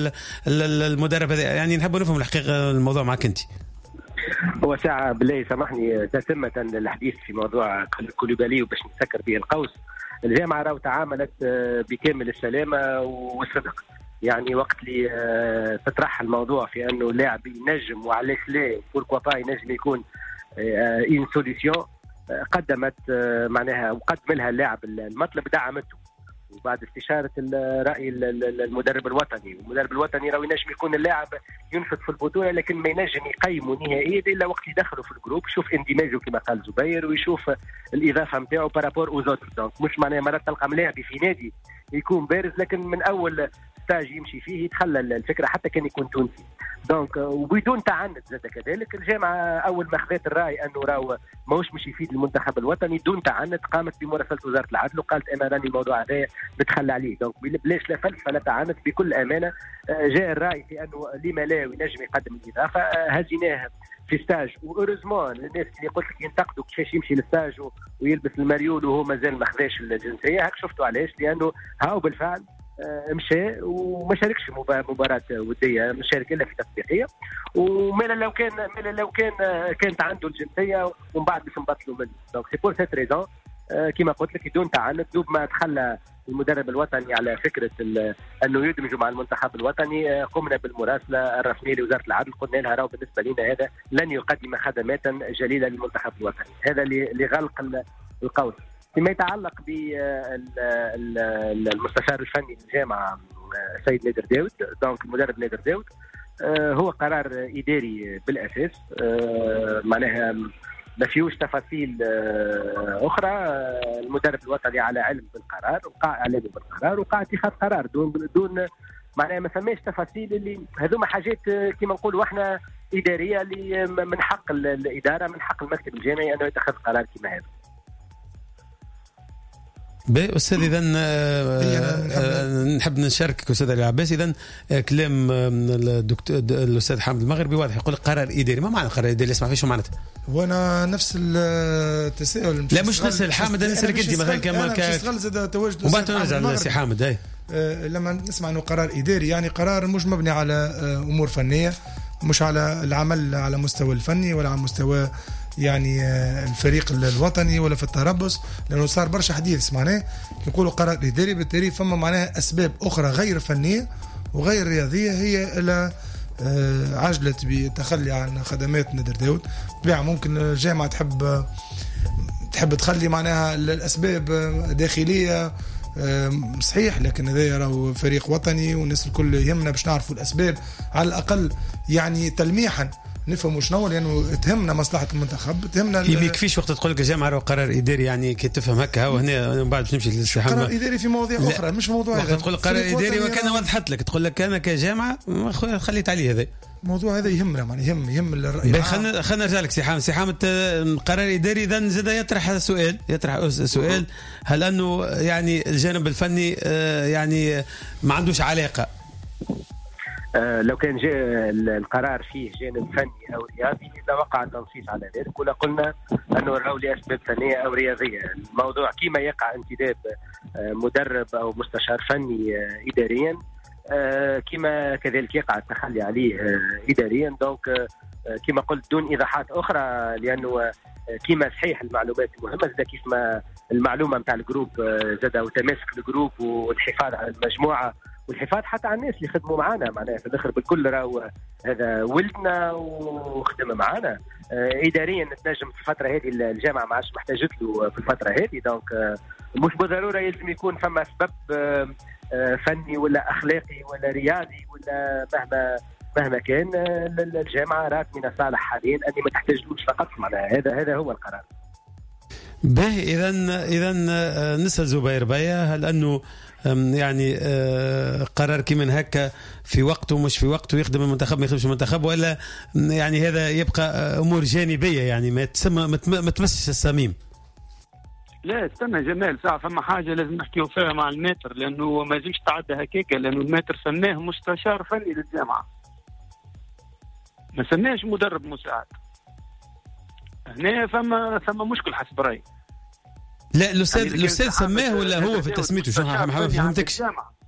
المدرب هذا. يعني نحب نفهم الحقيقة الموضوع معك أنت. هو ساعة بالله سامحني تتمة الحديث في موضوع كوليبالي وباش نسكر به القوس. الجامعة راهو تعاملت بكامل السلامة والصدق، يعني وقت اللي تطرح الموضوع في انه لاعب ينجم وعلاش لا بوركوا با ينجم يكون ان سوليسيون، قدمت معناها وقدم لها اللاعب المطلب دعمته، وبعد استشارة رأي المدرب الوطني. والمدرب الوطني راهو ينجم يكون اللاعب ينفذ في البطولة، لكن ما ينجم يقيمه نهائيا إلا وقت يدخله في الجروب، يشوف اندماجه كما قال زبير، ويشوف الإضافة نتاعو بارابور أوزوتر. دونك مش معناها مرات تلقى ملاعبي في نادي يكون بارز، لكن من أول ستاج يمشي فيه يتخلى الفكرة حتى كان يكون تونسي. دونك وبدون تعنت زاد كذلك الجامعة أول ما خذت الرأي أنه راهو ماهوش مش يفيد المنتخب الوطني دون تعنت قامت بمراسلة وزارة العدل وقالت أنا راني الموضوع هذا بتخلى عليه. دونك بلاش لا فلسفة لا تعنت، بكل أمانة جاء الرأي في أنه لما لا ينجم يقدم الإضافة، هزيناه في ستاج. وأوريزمون الناس اللي قلت لك ينتقدوا كيفاش يمشي للستاج ويلبس الماريول وهو مازال ما خذاش الجنسية، هاك شفتوا علاش، لأنه هاو بالفعل مشى وما شاركش مباراة ودية، مش شارك إلا في تسبيقية. ومالا لو كان كانت عنده الجنسية ومن بعد باش نبطلوا منه. دونك سي بور سيت ريزون كما قلت لك بدون تعنت، دوب ما تخلى المدرب الوطني على فكرة أنه يدمجوا مع المنتخب الوطني، قمنا بالمراسلة الرسمية لوزارة العدل، قلنا لها راهو بالنسبة لنا هذا لن يقدم خدمات جليلة للمنتخب الوطني. هذا لغلق القول. فيما يتعلق بالمستشار الفني للجامعة السيد نادر داود، دونك المدرب نادر داود، هو قرار إداري بالأساس، معناها ما فيهوش تفاصيل أخرى. المدرب الوطني على علم بالقرار، وقع إعلامه بالقرار، وقع اتخاذ قرار دون معناها ما سماش تفاصيل اللي هذوما حاجات كما نقولوا احنا إدارية اللي من حق الإدارة، من حق المكتب الجامعي أنه يتخذ قرار كما هذا. باهي أستاذ، إذا نحب نشاركك أستاذ علي عباس. إذا كلام الأستاذ حامد المغربي واضح، يقول قرار إداري. ما معنى قرار إداري؟ اسمع فيه شو معناته؟ وانا نفس التساؤل. لا مش نسأل حامد، انا نسألك انت مثلا كما وبعد نرجع لسي حامد. لما نسمع انه قرار اداري يعني قرار مش مبني على امور فنيه، مش على العمل على مستوى الفني ولا على مستوى يعني الفريق الوطني ولا في التربص، لانه صار برشا حديث معناه يقولوا قرار اداري، بالتالي فما معناها اسباب اخرى غير فنيه وغير رياضيه هي الى عجلت بالتخلي عن خدمات نادر داود. طبيعة ممكن الجامعة تحب تخلي معناها الأسباب داخلية صحيح، لكن هذا راهو فريق وطني والناس الكل يهمنا باش نعرفوا الأسباب على الأقل يعني تلميحا نفهموا شنو، لانه تهمنا مصلحه المنتخب، تهمنا ما يكفيش وقت تقول لك الجامعه راه قرار اداري يعني كي تفهم هكا. وهنا من بعد باش نمشي للاستحامه قرار اداري في مواضيع اخرى مش موضوع هذا. تقول قرار اداري وكان وضحت لك، تقول لك انا كجامعه خليت عليه هذا الموضوع هذا يهمنا يعني يهم الراي. خلينا نرجع لك سي حامد. قرار اداري اذا زاد يطرح سؤال هل انه يعني الجانب الفني يعني ما عندوش علاقه؟ لو كان جاء القرار فيه جانب فني او رياضي لوقع التنصيص على ذلك، ولا قلنا انه راهو لاسباب فنيه او رياضيه. الموضوع كيما يقع انتداب مدرب او مستشار فني اداريا، كما كذلك يقع التخلي عليه اداريا. دونك كما قلت دون ايضاحات اخرى، لانه كيما صحيح المعلومات مهمه، زاد كيف ما المعلومه نتاع الجروب زاد وتماسك الجروب والحفاظ على المجموعه والحفاظ حتى على الناس اللي خدموا معنا، معناها في الاخر بالكل راهو هذا ولدنا وخدم معنا. اداريا نتنجم في الفتره هذه الجامعه ما عادش محتاجت له في الفتره هذه. دونك مش بالضروره يلزم يكون فما سبب فني ولا اخلاقي ولا رياضي ولا مهما كان. الجامعه رات من الصالح حاليا اني ما تحتاجلوش فقط، معناها هذا هو القرار. باهي اذا نسال زبير بايا، هل انه يعني قرار كيما هكا في وقته مش في وقته يخدم المنتخب ما يخدمش المنتخب، ولا يعني هذا يبقى امور جانبيه يعني ما تمسش الصميم؟ لا استنى جمال ساعة، فما حاجة لازم نحكيو فيها مع الماتر، لأنه ما يجيش تعدى هكاكا، لأنه الماتر سماه مستشار فني للجامعة، ما سماهش مدرب مساعد. هنا فما مشكل حسب رأيي. لا الأستاذ سماه ولا هو في تسميته؟ شو ما فهمتكش.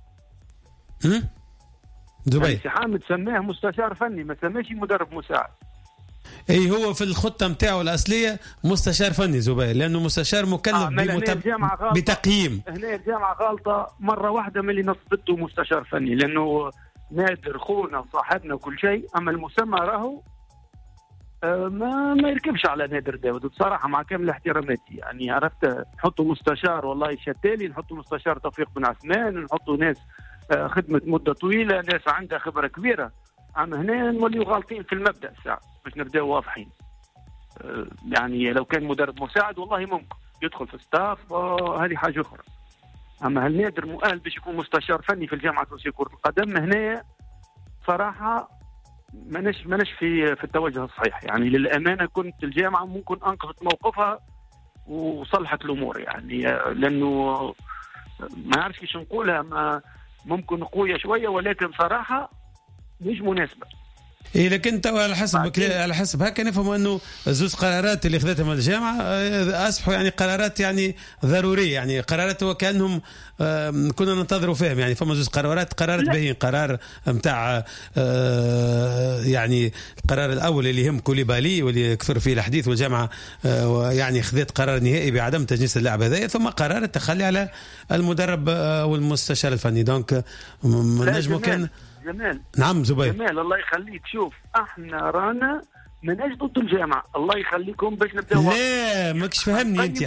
زبير سي حامد سماه مستشار فني، ما سماش مدرب مساعد. اي هو في الخطه نتاعو الاصليه مستشار فني زبير، لانه مستشار مكلف بتقييم. هنا الجامعه غلطه مره واحده من اللي نصبته مستشار فني، لانه نادر خونا وصاحبنا وكل شيء، اما المسمى راهو ما يركبش على نادر داود بصراحه مع كامل احتراماتي. يعني عرفت نحطوا مستشار والله شتالي، نحطوا مستشار توفيق بن عثمان، نحطوا ناس خدمه مده طويله، ناس عندها خبره كبيره. اما هنا نوليو غالطين في المبدا الساعه باش نبداو واضحين. يعني لو كان مدرب مساعد والله ممكن يدخل في ستاف، هذه حاجه اخرى. اما هل نادر مؤهل باش يكون مستشار فني في الجامعه التونسيه لكره القدم؟ هنا صراحه ماناش في التوجه الصحيح. يعني للامانه كنت الجامعه ممكن انقذت موقفها وصلحت الامور، يعني لانه ما نعرفش كيفاش نقولها، ما ممكن قويه شويه، ولكن صراحه مش مناسبه. إيه لكن تو على حسب هكا نفهم انه زوز قرارات اللي خذتهم الجامعه اصبحوا يعني قرارات يعني ضروريه، يعني قرارات وكانهم كنا ننتظروا فيهم. يعني فما زوز قرارات باهين، قرار نتاع يعني القرار الاول اللي يهم كوليبالي واللي كثر فيه الحديث، والجامعه يعني خذت قرار نهائي بعدم تجنيس اللاعب هذا، ثم قرار التخلي على المدرب والمستشار الفني. دونك نجمو كان جمال. نعم زبير. جمال الله يخليك، شوف احنا رانا مناش ضد الجامعه، الله يخليكم باش نبداو. لا ماكش فهمني انت.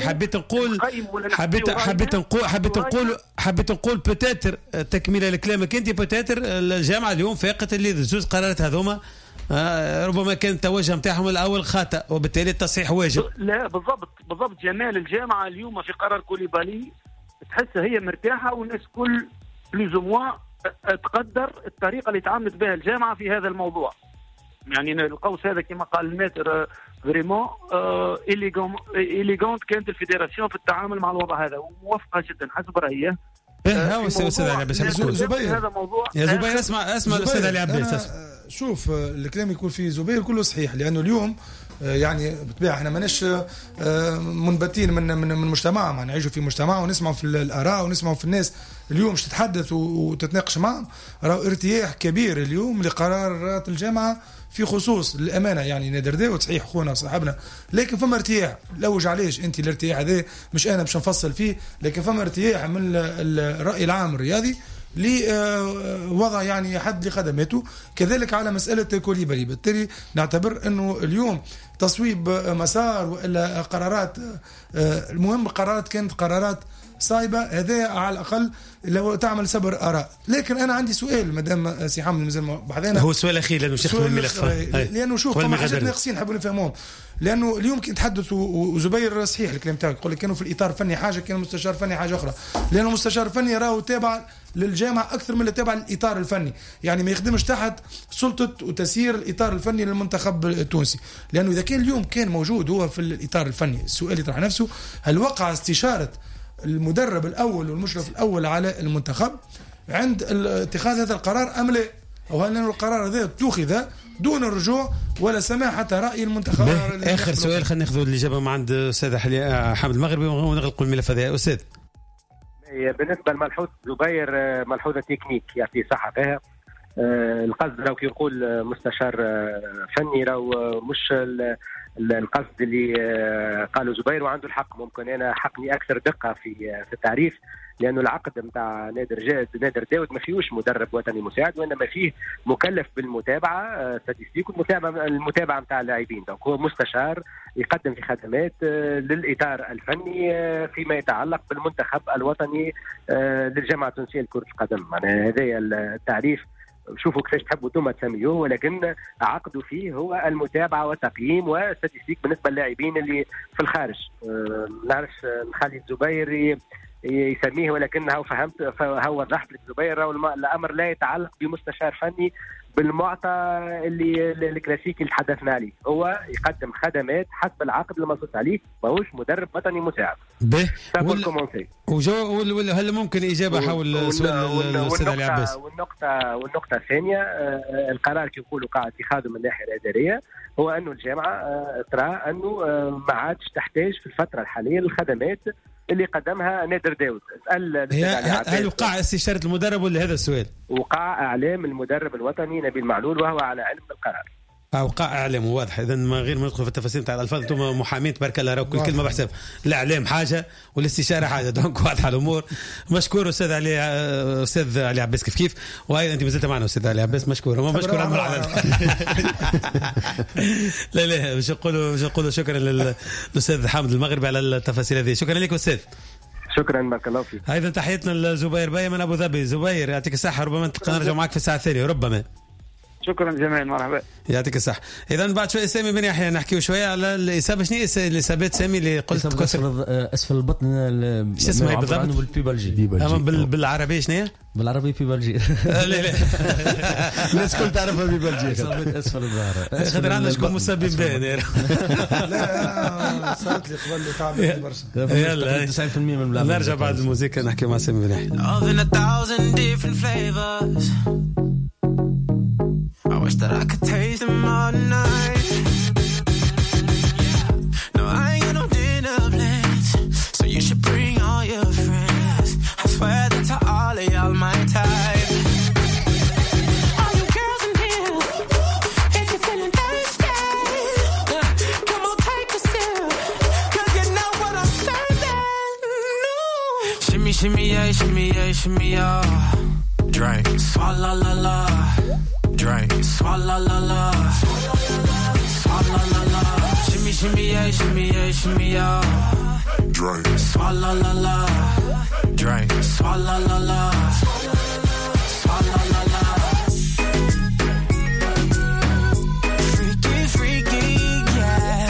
حبيت نقول بوتيتر تكمله لكلامك انت، بوتيتر الجامعه اليوم فاقت اللي زوز قرارات هذوما ربما كان التوجه نتاعهم الاول خاطئ، وبالتالي التصحيح واجب. لا بالضبط جمال. الجامعه اليوم في قرار كوليبالي تحسها هي مرتاحه، والناس كل بلوز موا تقدر الطريقه اللي تعاملت بها الجامعه في هذا الموضوع. يعني القوس هذا كما قال الماتر فريمون إليغونت كانت الفيدراسيون في التعامل مع الوضع هذا، وموفقه جدا حسب رايي. هو استاذ علي عباس زبير، هذا موضوع يا زبير. اسمع الاستاذ علي عباس. شوف الكلام يكون فيه زبير كله صحيح، لانه اليوم يعني بالطبيعه احنا ماناش منبتين من مجتمع، ما نعيشوا في مجتمع ونسمعوا في الاراء ونسمعوا في الناس اليوم باش تتحدث وتتناقش معهم. راهو ارتياح كبير اليوم لقرارات الجامعه في خصوص الامانه. يعني نادر داود صحيح خونا صاحبنا، لكن فما ارتياح. لوج علاش انت الارتياح هذا؟ مش انا باش نفصل فيه، لكن فما ارتياح من الراي العام الرياضي لوضع يعني حد لخدماته. كذلك على مسألة كوليبالي، بالتالي نعتبر أنه اليوم تصويب مسار وإلا قرارات، المهم قرارات كانت قرارات صايبة، هذا على الأقل لو تعمل صبر آراء. لكن أنا عندي سؤال مدام سي حامد مازال بعدين، هو سؤال أخير لأنه شيخ الملف، لأنه شوف فما حاجات ناقصين حابين نفهمهم. لانه اليوم كي نتحدث وزبير صحيح الكلام تاعك، يقول لك كانوا في الاطار الفني حاجه، كان المستشار الفني حاجه اخرى، لانه المستشار الفني راهو تابع للجامعه اكثر من اللي تابع للاطار الفني، يعني ما يخدمش تحت سلطه وتسيير الاطار الفني للمنتخب التونسي. لانه اذا كان اليوم كان موجود هو في الاطار الفني، السؤال يطرح نفسه، هل وقع استشاره المدرب الاول والمشرف الاول على المنتخب عند اتخاذ هذا القرار ام لا؟ او هل القرار هذا اتخذ دون الرجوع ولا سماع حتى رأي المنتخب؟ آخر سؤال خلينا ناخذ الإجابة مع عند أستاذ حامد المغربي ونغلقوا الملف هذا. أستاذ بالنسبة لملحوظ زبير، ملحوظة تكنيك يعطي صحة فيها. القصد لو كي نقول مستشار فني راهو مش القصد اللي قاله زبير، وعنده الحق. ممكن أنا حقني أكثر دقة في التعريف، لأنه العقد نتاع نادر داود ما فيهوش مدرب وطني مساعد، وإنما فيه مكلف بالمتابعة ستاتستيك والمتابعة نتاع اللاعبين. دونك هو مستشار يقدم في خدمات للإطار الفني فيما يتعلق بالمنتخب الوطني للجامعة التونسية لكرة القدم. معناها هذا التعريف، شوفوا كيفاش تحبوا ثم تسميوه، ولكن عقدوا فيه هو المتابعة والتقييم وستاتستيك بالنسبة للاعبين اللي في الخارج. نعرف نخلي الزبير يسميه، ولكنه فهمت هو وضحت لك زبير الامر لا يتعلق بمستشار فني بالمعطى اللي الكلاسيكي اللي تحدثنا عليه، هو يقدم خدمات حسب العقد المنصوص عليه، ماهوش مدرب وطني مساعد. هل ممكن اجابه حول سؤال الاستاذ علي عباس؟ والنقطه الثانيه، القرار كي يقولوا قاعد اتخاذه من الناحيه الاداريه هو انه الجامعه ترى انه ما عادش تحتاج في الفتره الحاليه للخدمات اللي قدمها نادر داود. هل وقع استشارة المدرب ولا هذا السؤال؟ وقع اعلام المدرب الوطني نبيل معلول وهو على علم بالقرار. وقع اعلام واضح. اذا ما غير ما ندخل في التفاصيل نتاع الالفاظ، انتم محامين تبارك الله، راهو كل كلمه بحساب. الاعلام حاجه والاستشاره حاجه، دونك واضحه الامور. مشكور استاذ علي عباس كيف وايضا انت مازلت معنا استاذ علي عباس، مشكور مشكور على لا باش نقولوا شكرا للاستاذ حامد المغربي على التفاصيل هذه. شكرا لك استاذ. شكرا بارك الله فيك. ايضا تحياتنا لزبير باي من ابو ظبي. زبير يعطيك الصحه، ربما نرجع معك في الساعه الثانيه ربما. شكرا جميل، مرحبا. يعطيك الصحة. إذا بعد شوي سامي بن يحيى نحكيو شوية على الإصابة. شنو هي الإصابات سامي اللي قلت أسفل البطن؟ شو اسمها بالضبط؟ بالبيبالجي. بالعربية شنو هي؟ بالعربي بيبالجي. لا الناس كل تعرفها بيبالجي. إصابة أسفل الظهر. خاطر عندنا شكون مسبب بين. لا صارت لي قبل تعبان برشا. يلا 90% من نرجع بعد الموسيقى نحكي مع سامي بن يحيى. I wish that I could taste shimmy yeah, shimmy yeah. Drink, swalla la la. Drink, swalla la la. Swalla la la. Shimmy shimmy yeah, shimmy yeah, shimmy yeah. Drink, swalla la la. Drink, swalla la la. Swalla la la. Freaky, freaky, yeah.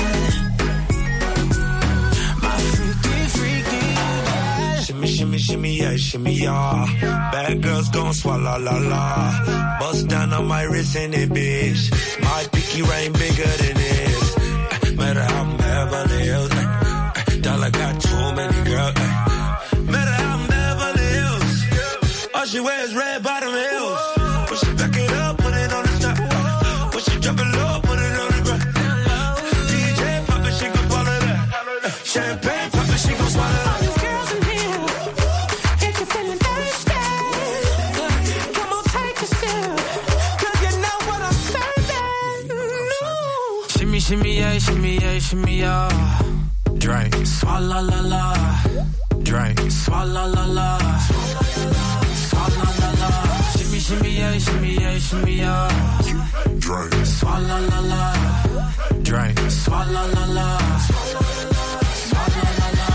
My freaky, freaky, yeah. Shimmy, shimmy, shimmy, yeah, shimmy, yeah. Bad girls gon' swallow la la. Bust down on my wrist and it, bitch. My pinky ring bigger than this. Matter how I'm Beverly Hills. Dollar got too many girls. Matter how I'm Beverly Hills. All she wears red bottom heels. When she back it up, put it on the top. When she drop it low, put it on the ground. DJ pop it, she gon' swallow that. Champagne pop it, she gon' swallow that. All you girls in here, if you're feeling thirsty, come on, take a sip, 'cause you know what I'm serving. No. Shimmy, shimmy, yeah, shimmy, yeah, shimmy, yeah. Drink, swalla la la. Drink, swalla la la. Swalla la la. Shimmy, shimmy, yeah, shimmy, yeah, shimmy, yeah. Drink, swalla la la. Drink, swalla la la. Swalla la la.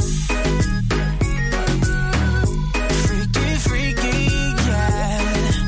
Freaky, freaky, yeah.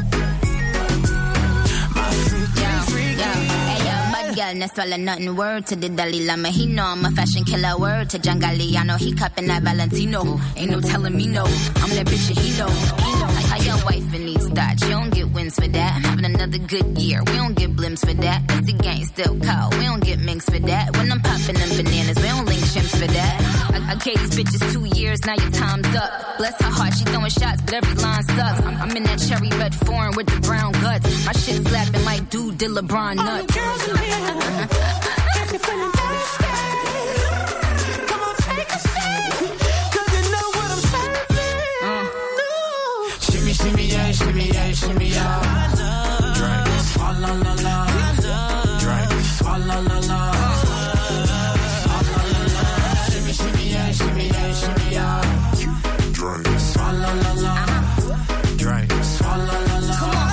My freaky, freaky. Hey yo, bad girl, no swallow nothing. Word to the Dalai Lama, he know I'm a fashion killer. Word to John Galliano, he cupping that Valentino. Ain't no telling me no, I'm that bitch that he know. Like how your wife in these thoughts, you don't get wins for that. I'm having another good year, we don't get blimps for that. Cause the gang still cold, we don't get minks for that. When I'm popping them bananas, we don't link chimps for that. I gave these bitches 2 years, now your time's up. Bless her heart, she throwing shots, but every line sucks. I'm in that cherry red foreign with the brown guts. My shit slapping like dude did LeBron nuts. All the girls in here, if you're feeling thirsty, come on, take a sip, 'cause you know what I'm serving. Shimmy, shimmy, yeah, shimmy, yeah, shimmy, yeah. Drink, swalla la la. Drink, swalla la la. Swalla la la. Shimmy, shimmy, yeah, shimmy, yeah, shimmy, yeah. Drink, swalla la la. Drink, swalla la la.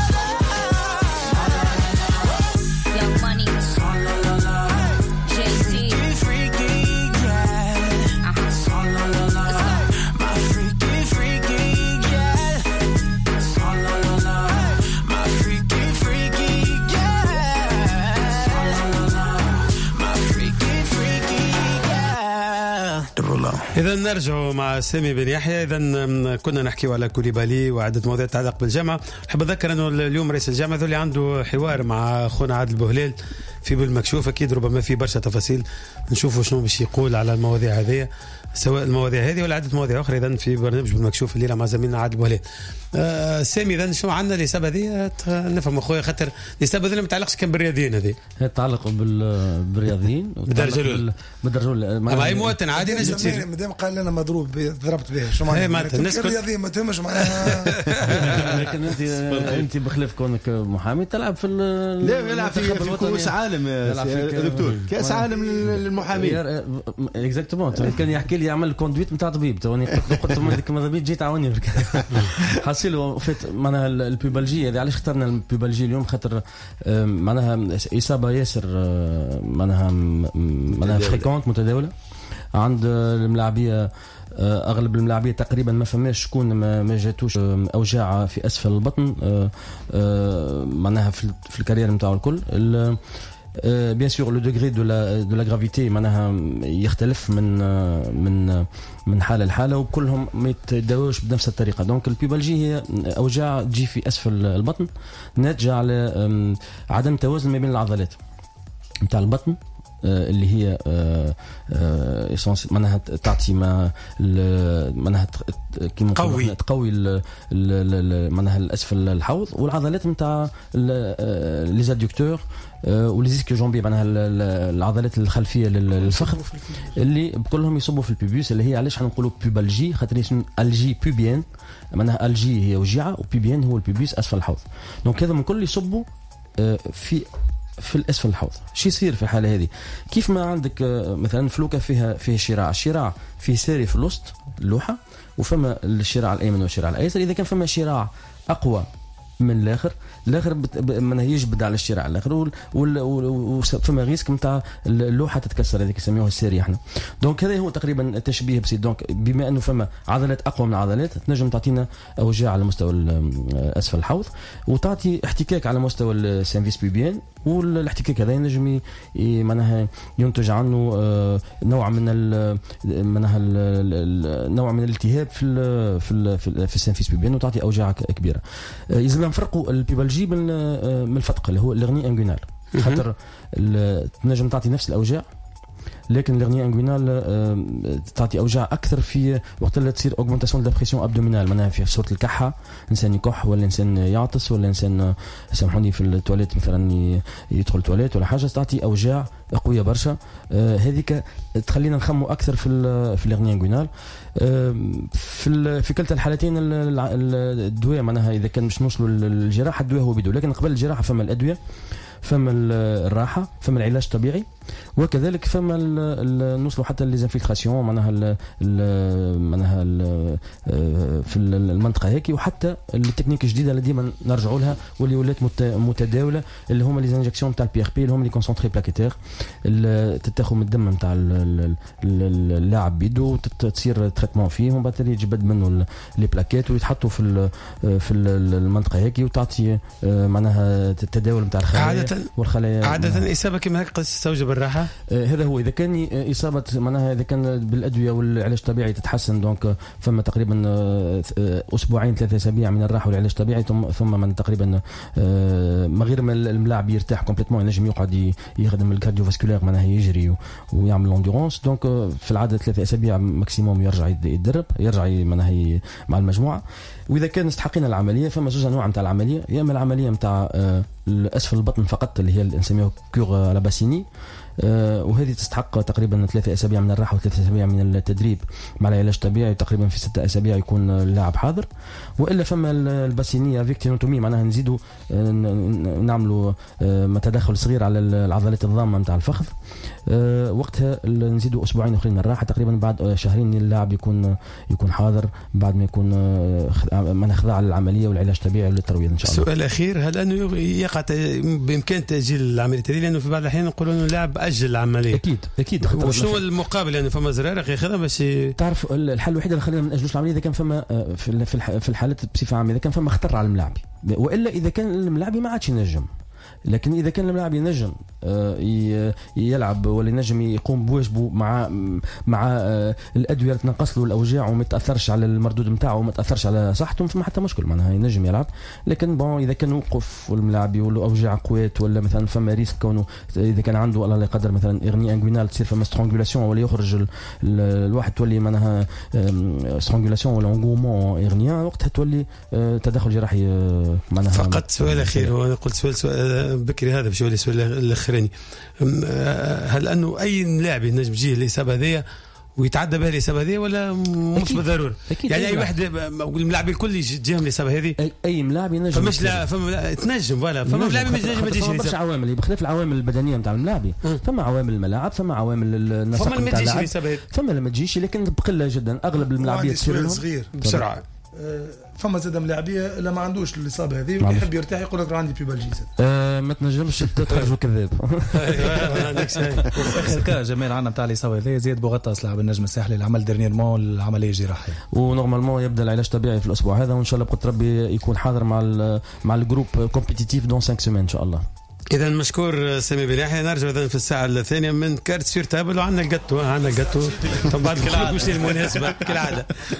Young Money, Swalla la la. Jay-Z, Freaky, yeah. Swalla la la. My freaky, freaky, yeah. Swalla la la. My freaky, freaky, yeah. Swalla la la. My freaky, freaky, yeah. Derulo. إذا نرجع مع سامي بن يحيى. إذا كنا نحكي على كوليبالي وعدة مواضيع تتعلق بالجامعة. نحب أذكر أنه اليوم رئيس الجامعة اللي عنده حوار مع أخونا عادل بوهليل في بالمكشوف. أكيد ربما في برشا تفاصيل نشوفوا شنو باش يقول على المواضيع هذه، سواء المواضيع هذه ولا عدة مواضيع أخرى. إذا في برنامج بالمكشوف الليلة مع زميلنا عادل بوهليل. سامي إذا شنو عندنا الإصابة هذه؟ نفهم أخويا، خاطر الإصابة هذه ما تعلقش كان بالرياضيين، هذه تتعلق بالرياضيين بالدرجة الأولى. بالدرجة الأولى أي مواطن عادي نجم تصير. مادام قال لنا مضروب ضربت به شو معناها؟ الناس الرياضيين ما تهمش معناها. لكن أنت بخلاف كونك محامي تلعب في لا يلعب في كؤوس عالم دكتور، كأس عالم للمحامين. اكزاكتومون. كان يحكي لي يعمل كوندويت نتاع طبيب، توني قلت له هذيك ماذا بيت جيت عاوني حصيله فات معناها البيبالجي هذه. علاش اخترنا البيبالجي اليوم؟ خاطر معناها إصابة ياسر معناها فريكونت متداولة عند الملاعبية. اغلب الملاعبيه تقريبا ما فماش شكون ما جاتوش اوجاع في اسفل البطن معناها في الكارير نتاعو الكل. بيان سور لو دوغري دو لا غرافيتي معناها يختلف من حاله لحاله، وكلهم ما يتداوش بنفس الطريقه. دونك البيبالجي هي اوجاع تجي في اسفل البطن ناتجه على عدم توازن ما بين العضلات نتاع البطن اللي هي معناها تعطي معناها كيما تقوي معناها الاسفل الحوض، والعضلات نتاع لي زاديكتور وليزيسك جومبي معناها العضلات الخلفيه للفخذ اللي كلهم يصبوا في البيبيوس، اللي هي علاش حنقولوا بيبالجي خاطر اسم الجي بيبيان معناها الجي هي وجيعه وبيبيان هو البيبيوس اسفل الحوض. دونك هذا من كل يصبوا في في الاسفل الحوض. شو يصير في الحاله هذه؟ كيف ما عندك مثلا فلوكه فيها شراع فيه ساري في الوسط اللوحه، وفما الشراع الايمن والشراع الايسر. اذا كان فما شراع اقوى من الاخر ما يجبد على الشراع الاخر، وفما ريسك نتاع اللوحه تتكسر، هذيك يسميوها السيري احنا. دونك هذا هو تقريبا التشبيه بسيط. دونك بما انه فما عضلات اقوى من عضلات تنجم تعطينا اوجاع على مستوى اسفل الحوض، وتعطي احتكاك على مستوى السينفيس بيبيان، والاحتكاك هذا ينجم معناها ينتج عنه نوع من نوع من الالتهاب في السينفيس بيبيان، وتعطي اوجاع كبيره. يلزم نفرقوا البيبالجي من الفتق اللي هو الغني انجونال، خاطر تنجم تعطي نفس الاوجاع، لكن الغني انجونال تعطي اوجاع اكثر في وقت اللي تصير اوغمونتاسيون دو بريسيون ابدومينال، معناها في صوره الكحه، انسان يكح ولا انسان يعطس ولا انسان سامحوني في التواليت مثلا يدخل التواليت ولا حاجه، تعطي اوجاع قويه برشا. هذيك تخلينا نخمو اكثر في الغني انجونال. في كلتا الحالتين الدواء معناها اذا كان مش نوصلوا للجراحه الدواء هو بدو، لكن قبل الجراحه فما الادويه، فما الراحه، فما العلاج الطبيعي، وكذلك فما نوصلوا حتى ليزانفيلتراسيون معناها في المنطقه هيك، وحتى التكنيك الجديده اللي ديما نرجعوا لها واللي ولات متداوله، اللي هما لي انجكسيون تاع البي ار بي، اللي هما لي كونسونطري بلاكيتير، تتاخذ من الدم نتاع اللاعب بيدو، تصير تريتمون فيه، ومن بعد يجبد منه لي بلاكيت ويتحطوا في المنطقه هيك، وتعطي معناها التداول نتاع الخلايا. عاده اصابه كما هيك قد تستوجب الراحه. هذا هو اذا كان اصابه معناها اذا كان بالادويه والعلاج الطبيعي تتحسن، دونك فما تقريبا اسبوعين 3 اسابيع من الراحه والعلاج الطبيعي، ثم من تقريبا ما غير ما الملاعب يرتاح كومبليتمون، ينجم يقعد يخدم الكارديوفاسكولير معناها يجري ويعمل لوندورونس. دونك في العاده 3 اسابيع ماكسيموم يرجع يتدرب، يرجع معناها مع المجموعه. واذا كان مستحقين العمليه فما زوج انواع نتاع العمليه، يا اما العمليه نتاع الاسفل البطن فقط اللي هي نسميوها كور على باسيني، وهذه تستحق تقريبا 3 اسابيع من الراحه و3 اسابيع من التدريب مع العلاج الطبيعي، تقريبا في 6 اسابيع يكون اللاعب حاضر. والا فما الباسينيه فيكتينوتومي، معناها نزيدوا نعملوا تدخل صغير على العضلات الضامه نتاع الفخذ، وقتها نزيدوا اسبوعين اخرين من الراحه، تقريبا بعد شهرين اللاعب يكون حاضر بعد ما يكون من خضع للعمليه والعلاج الطبيعي للترويض ان شاء الله. السؤال الاخير، هل انه يقع بامكان تاجيل العمليه هذه؟ لانه في بعض الاحيان يقولون انه اللاعب اجل العمليه. اكيد وشنو المقابل؟ يعني فما زرارق ياخذها باش تعرف الحل الوحيد اللي خلينا ما ناجلوش العمليه اذا كان فما في الحالات بصفه عامه، اذا كان فما خطر على الملاعبي، والا اذا كان الملاعبي ما عادش ينجم. لكن اذا كان اللاعب ينجم يلعب ولا ينجم يقوم بواجبه مع الادويه اللي تنقص له الاوجاع وما تاثرش على المردود نتاعه وما تاثرش على صحته، فما حتى مشكل معناها ينجم يلعب. لكن بون اذا كان وقف والملاعب ولا اوجاع قوات ولا مثلا فما ريسك كونه اذا كان عنده الله لا يقدر مثلا اغني انجوينال تصير فما سترونغولاسيون ولا يخرج الواحد تولي معناها سترونغولاسيون ولا انغومون اغنيان، وقتها تولي تدخل جراحي معناها. فقط سؤال اخير، وانا قلت سؤال بكري هذا باش يولي السؤال الاخراني، هل انه اي لاعب ينجم يجيه الاصابه هذه ويتعدى بها الاصابه هذه ولا مش بالضروره؟ يعني اي واحد الملاعب الكل يجيهم الاصابه هذه؟ اي ملاعب ينجم، فمش لا فما تنجم ولا فما لاعب ما ينجم يجيش برشا عوامل بخلاف العوامل البدنيه نتاع الملاعب. فما عوامل الملاعب، فما عوامل النسق نتاع اللاعب، فما ما تجيش، لكن بقله جدا اغلب الملاعبيه تصير لهم صغير بسرعه. فما زاد ملاعبيه لا ما عندوش الاصابه هذه ويحب يرتاح يقول لك عندي بيبالجي ما تنجمش تخرجوا كذاب. اخر كا جمال عنا نتاع الاصابه هذه زياد بوغطاس لاعب النجم الساحلي اللي عمل ديرنييرمون العمليه الجراحيه، ونورمالمون يبدا العلاج الطبيعي في الاسبوع هذا، وان شاء الله بقدر ربي يكون حاضر مع الجروب كومبيتيتيف دون 5 سيمين ان شاء الله. اذا مشكور سامي بن يحيى. نرجع اذا في الساعه الثانيه من كارت سير تابل، وعندنا الجاتو طبعا الجاتو طبعا مش المناسبه كالعاده.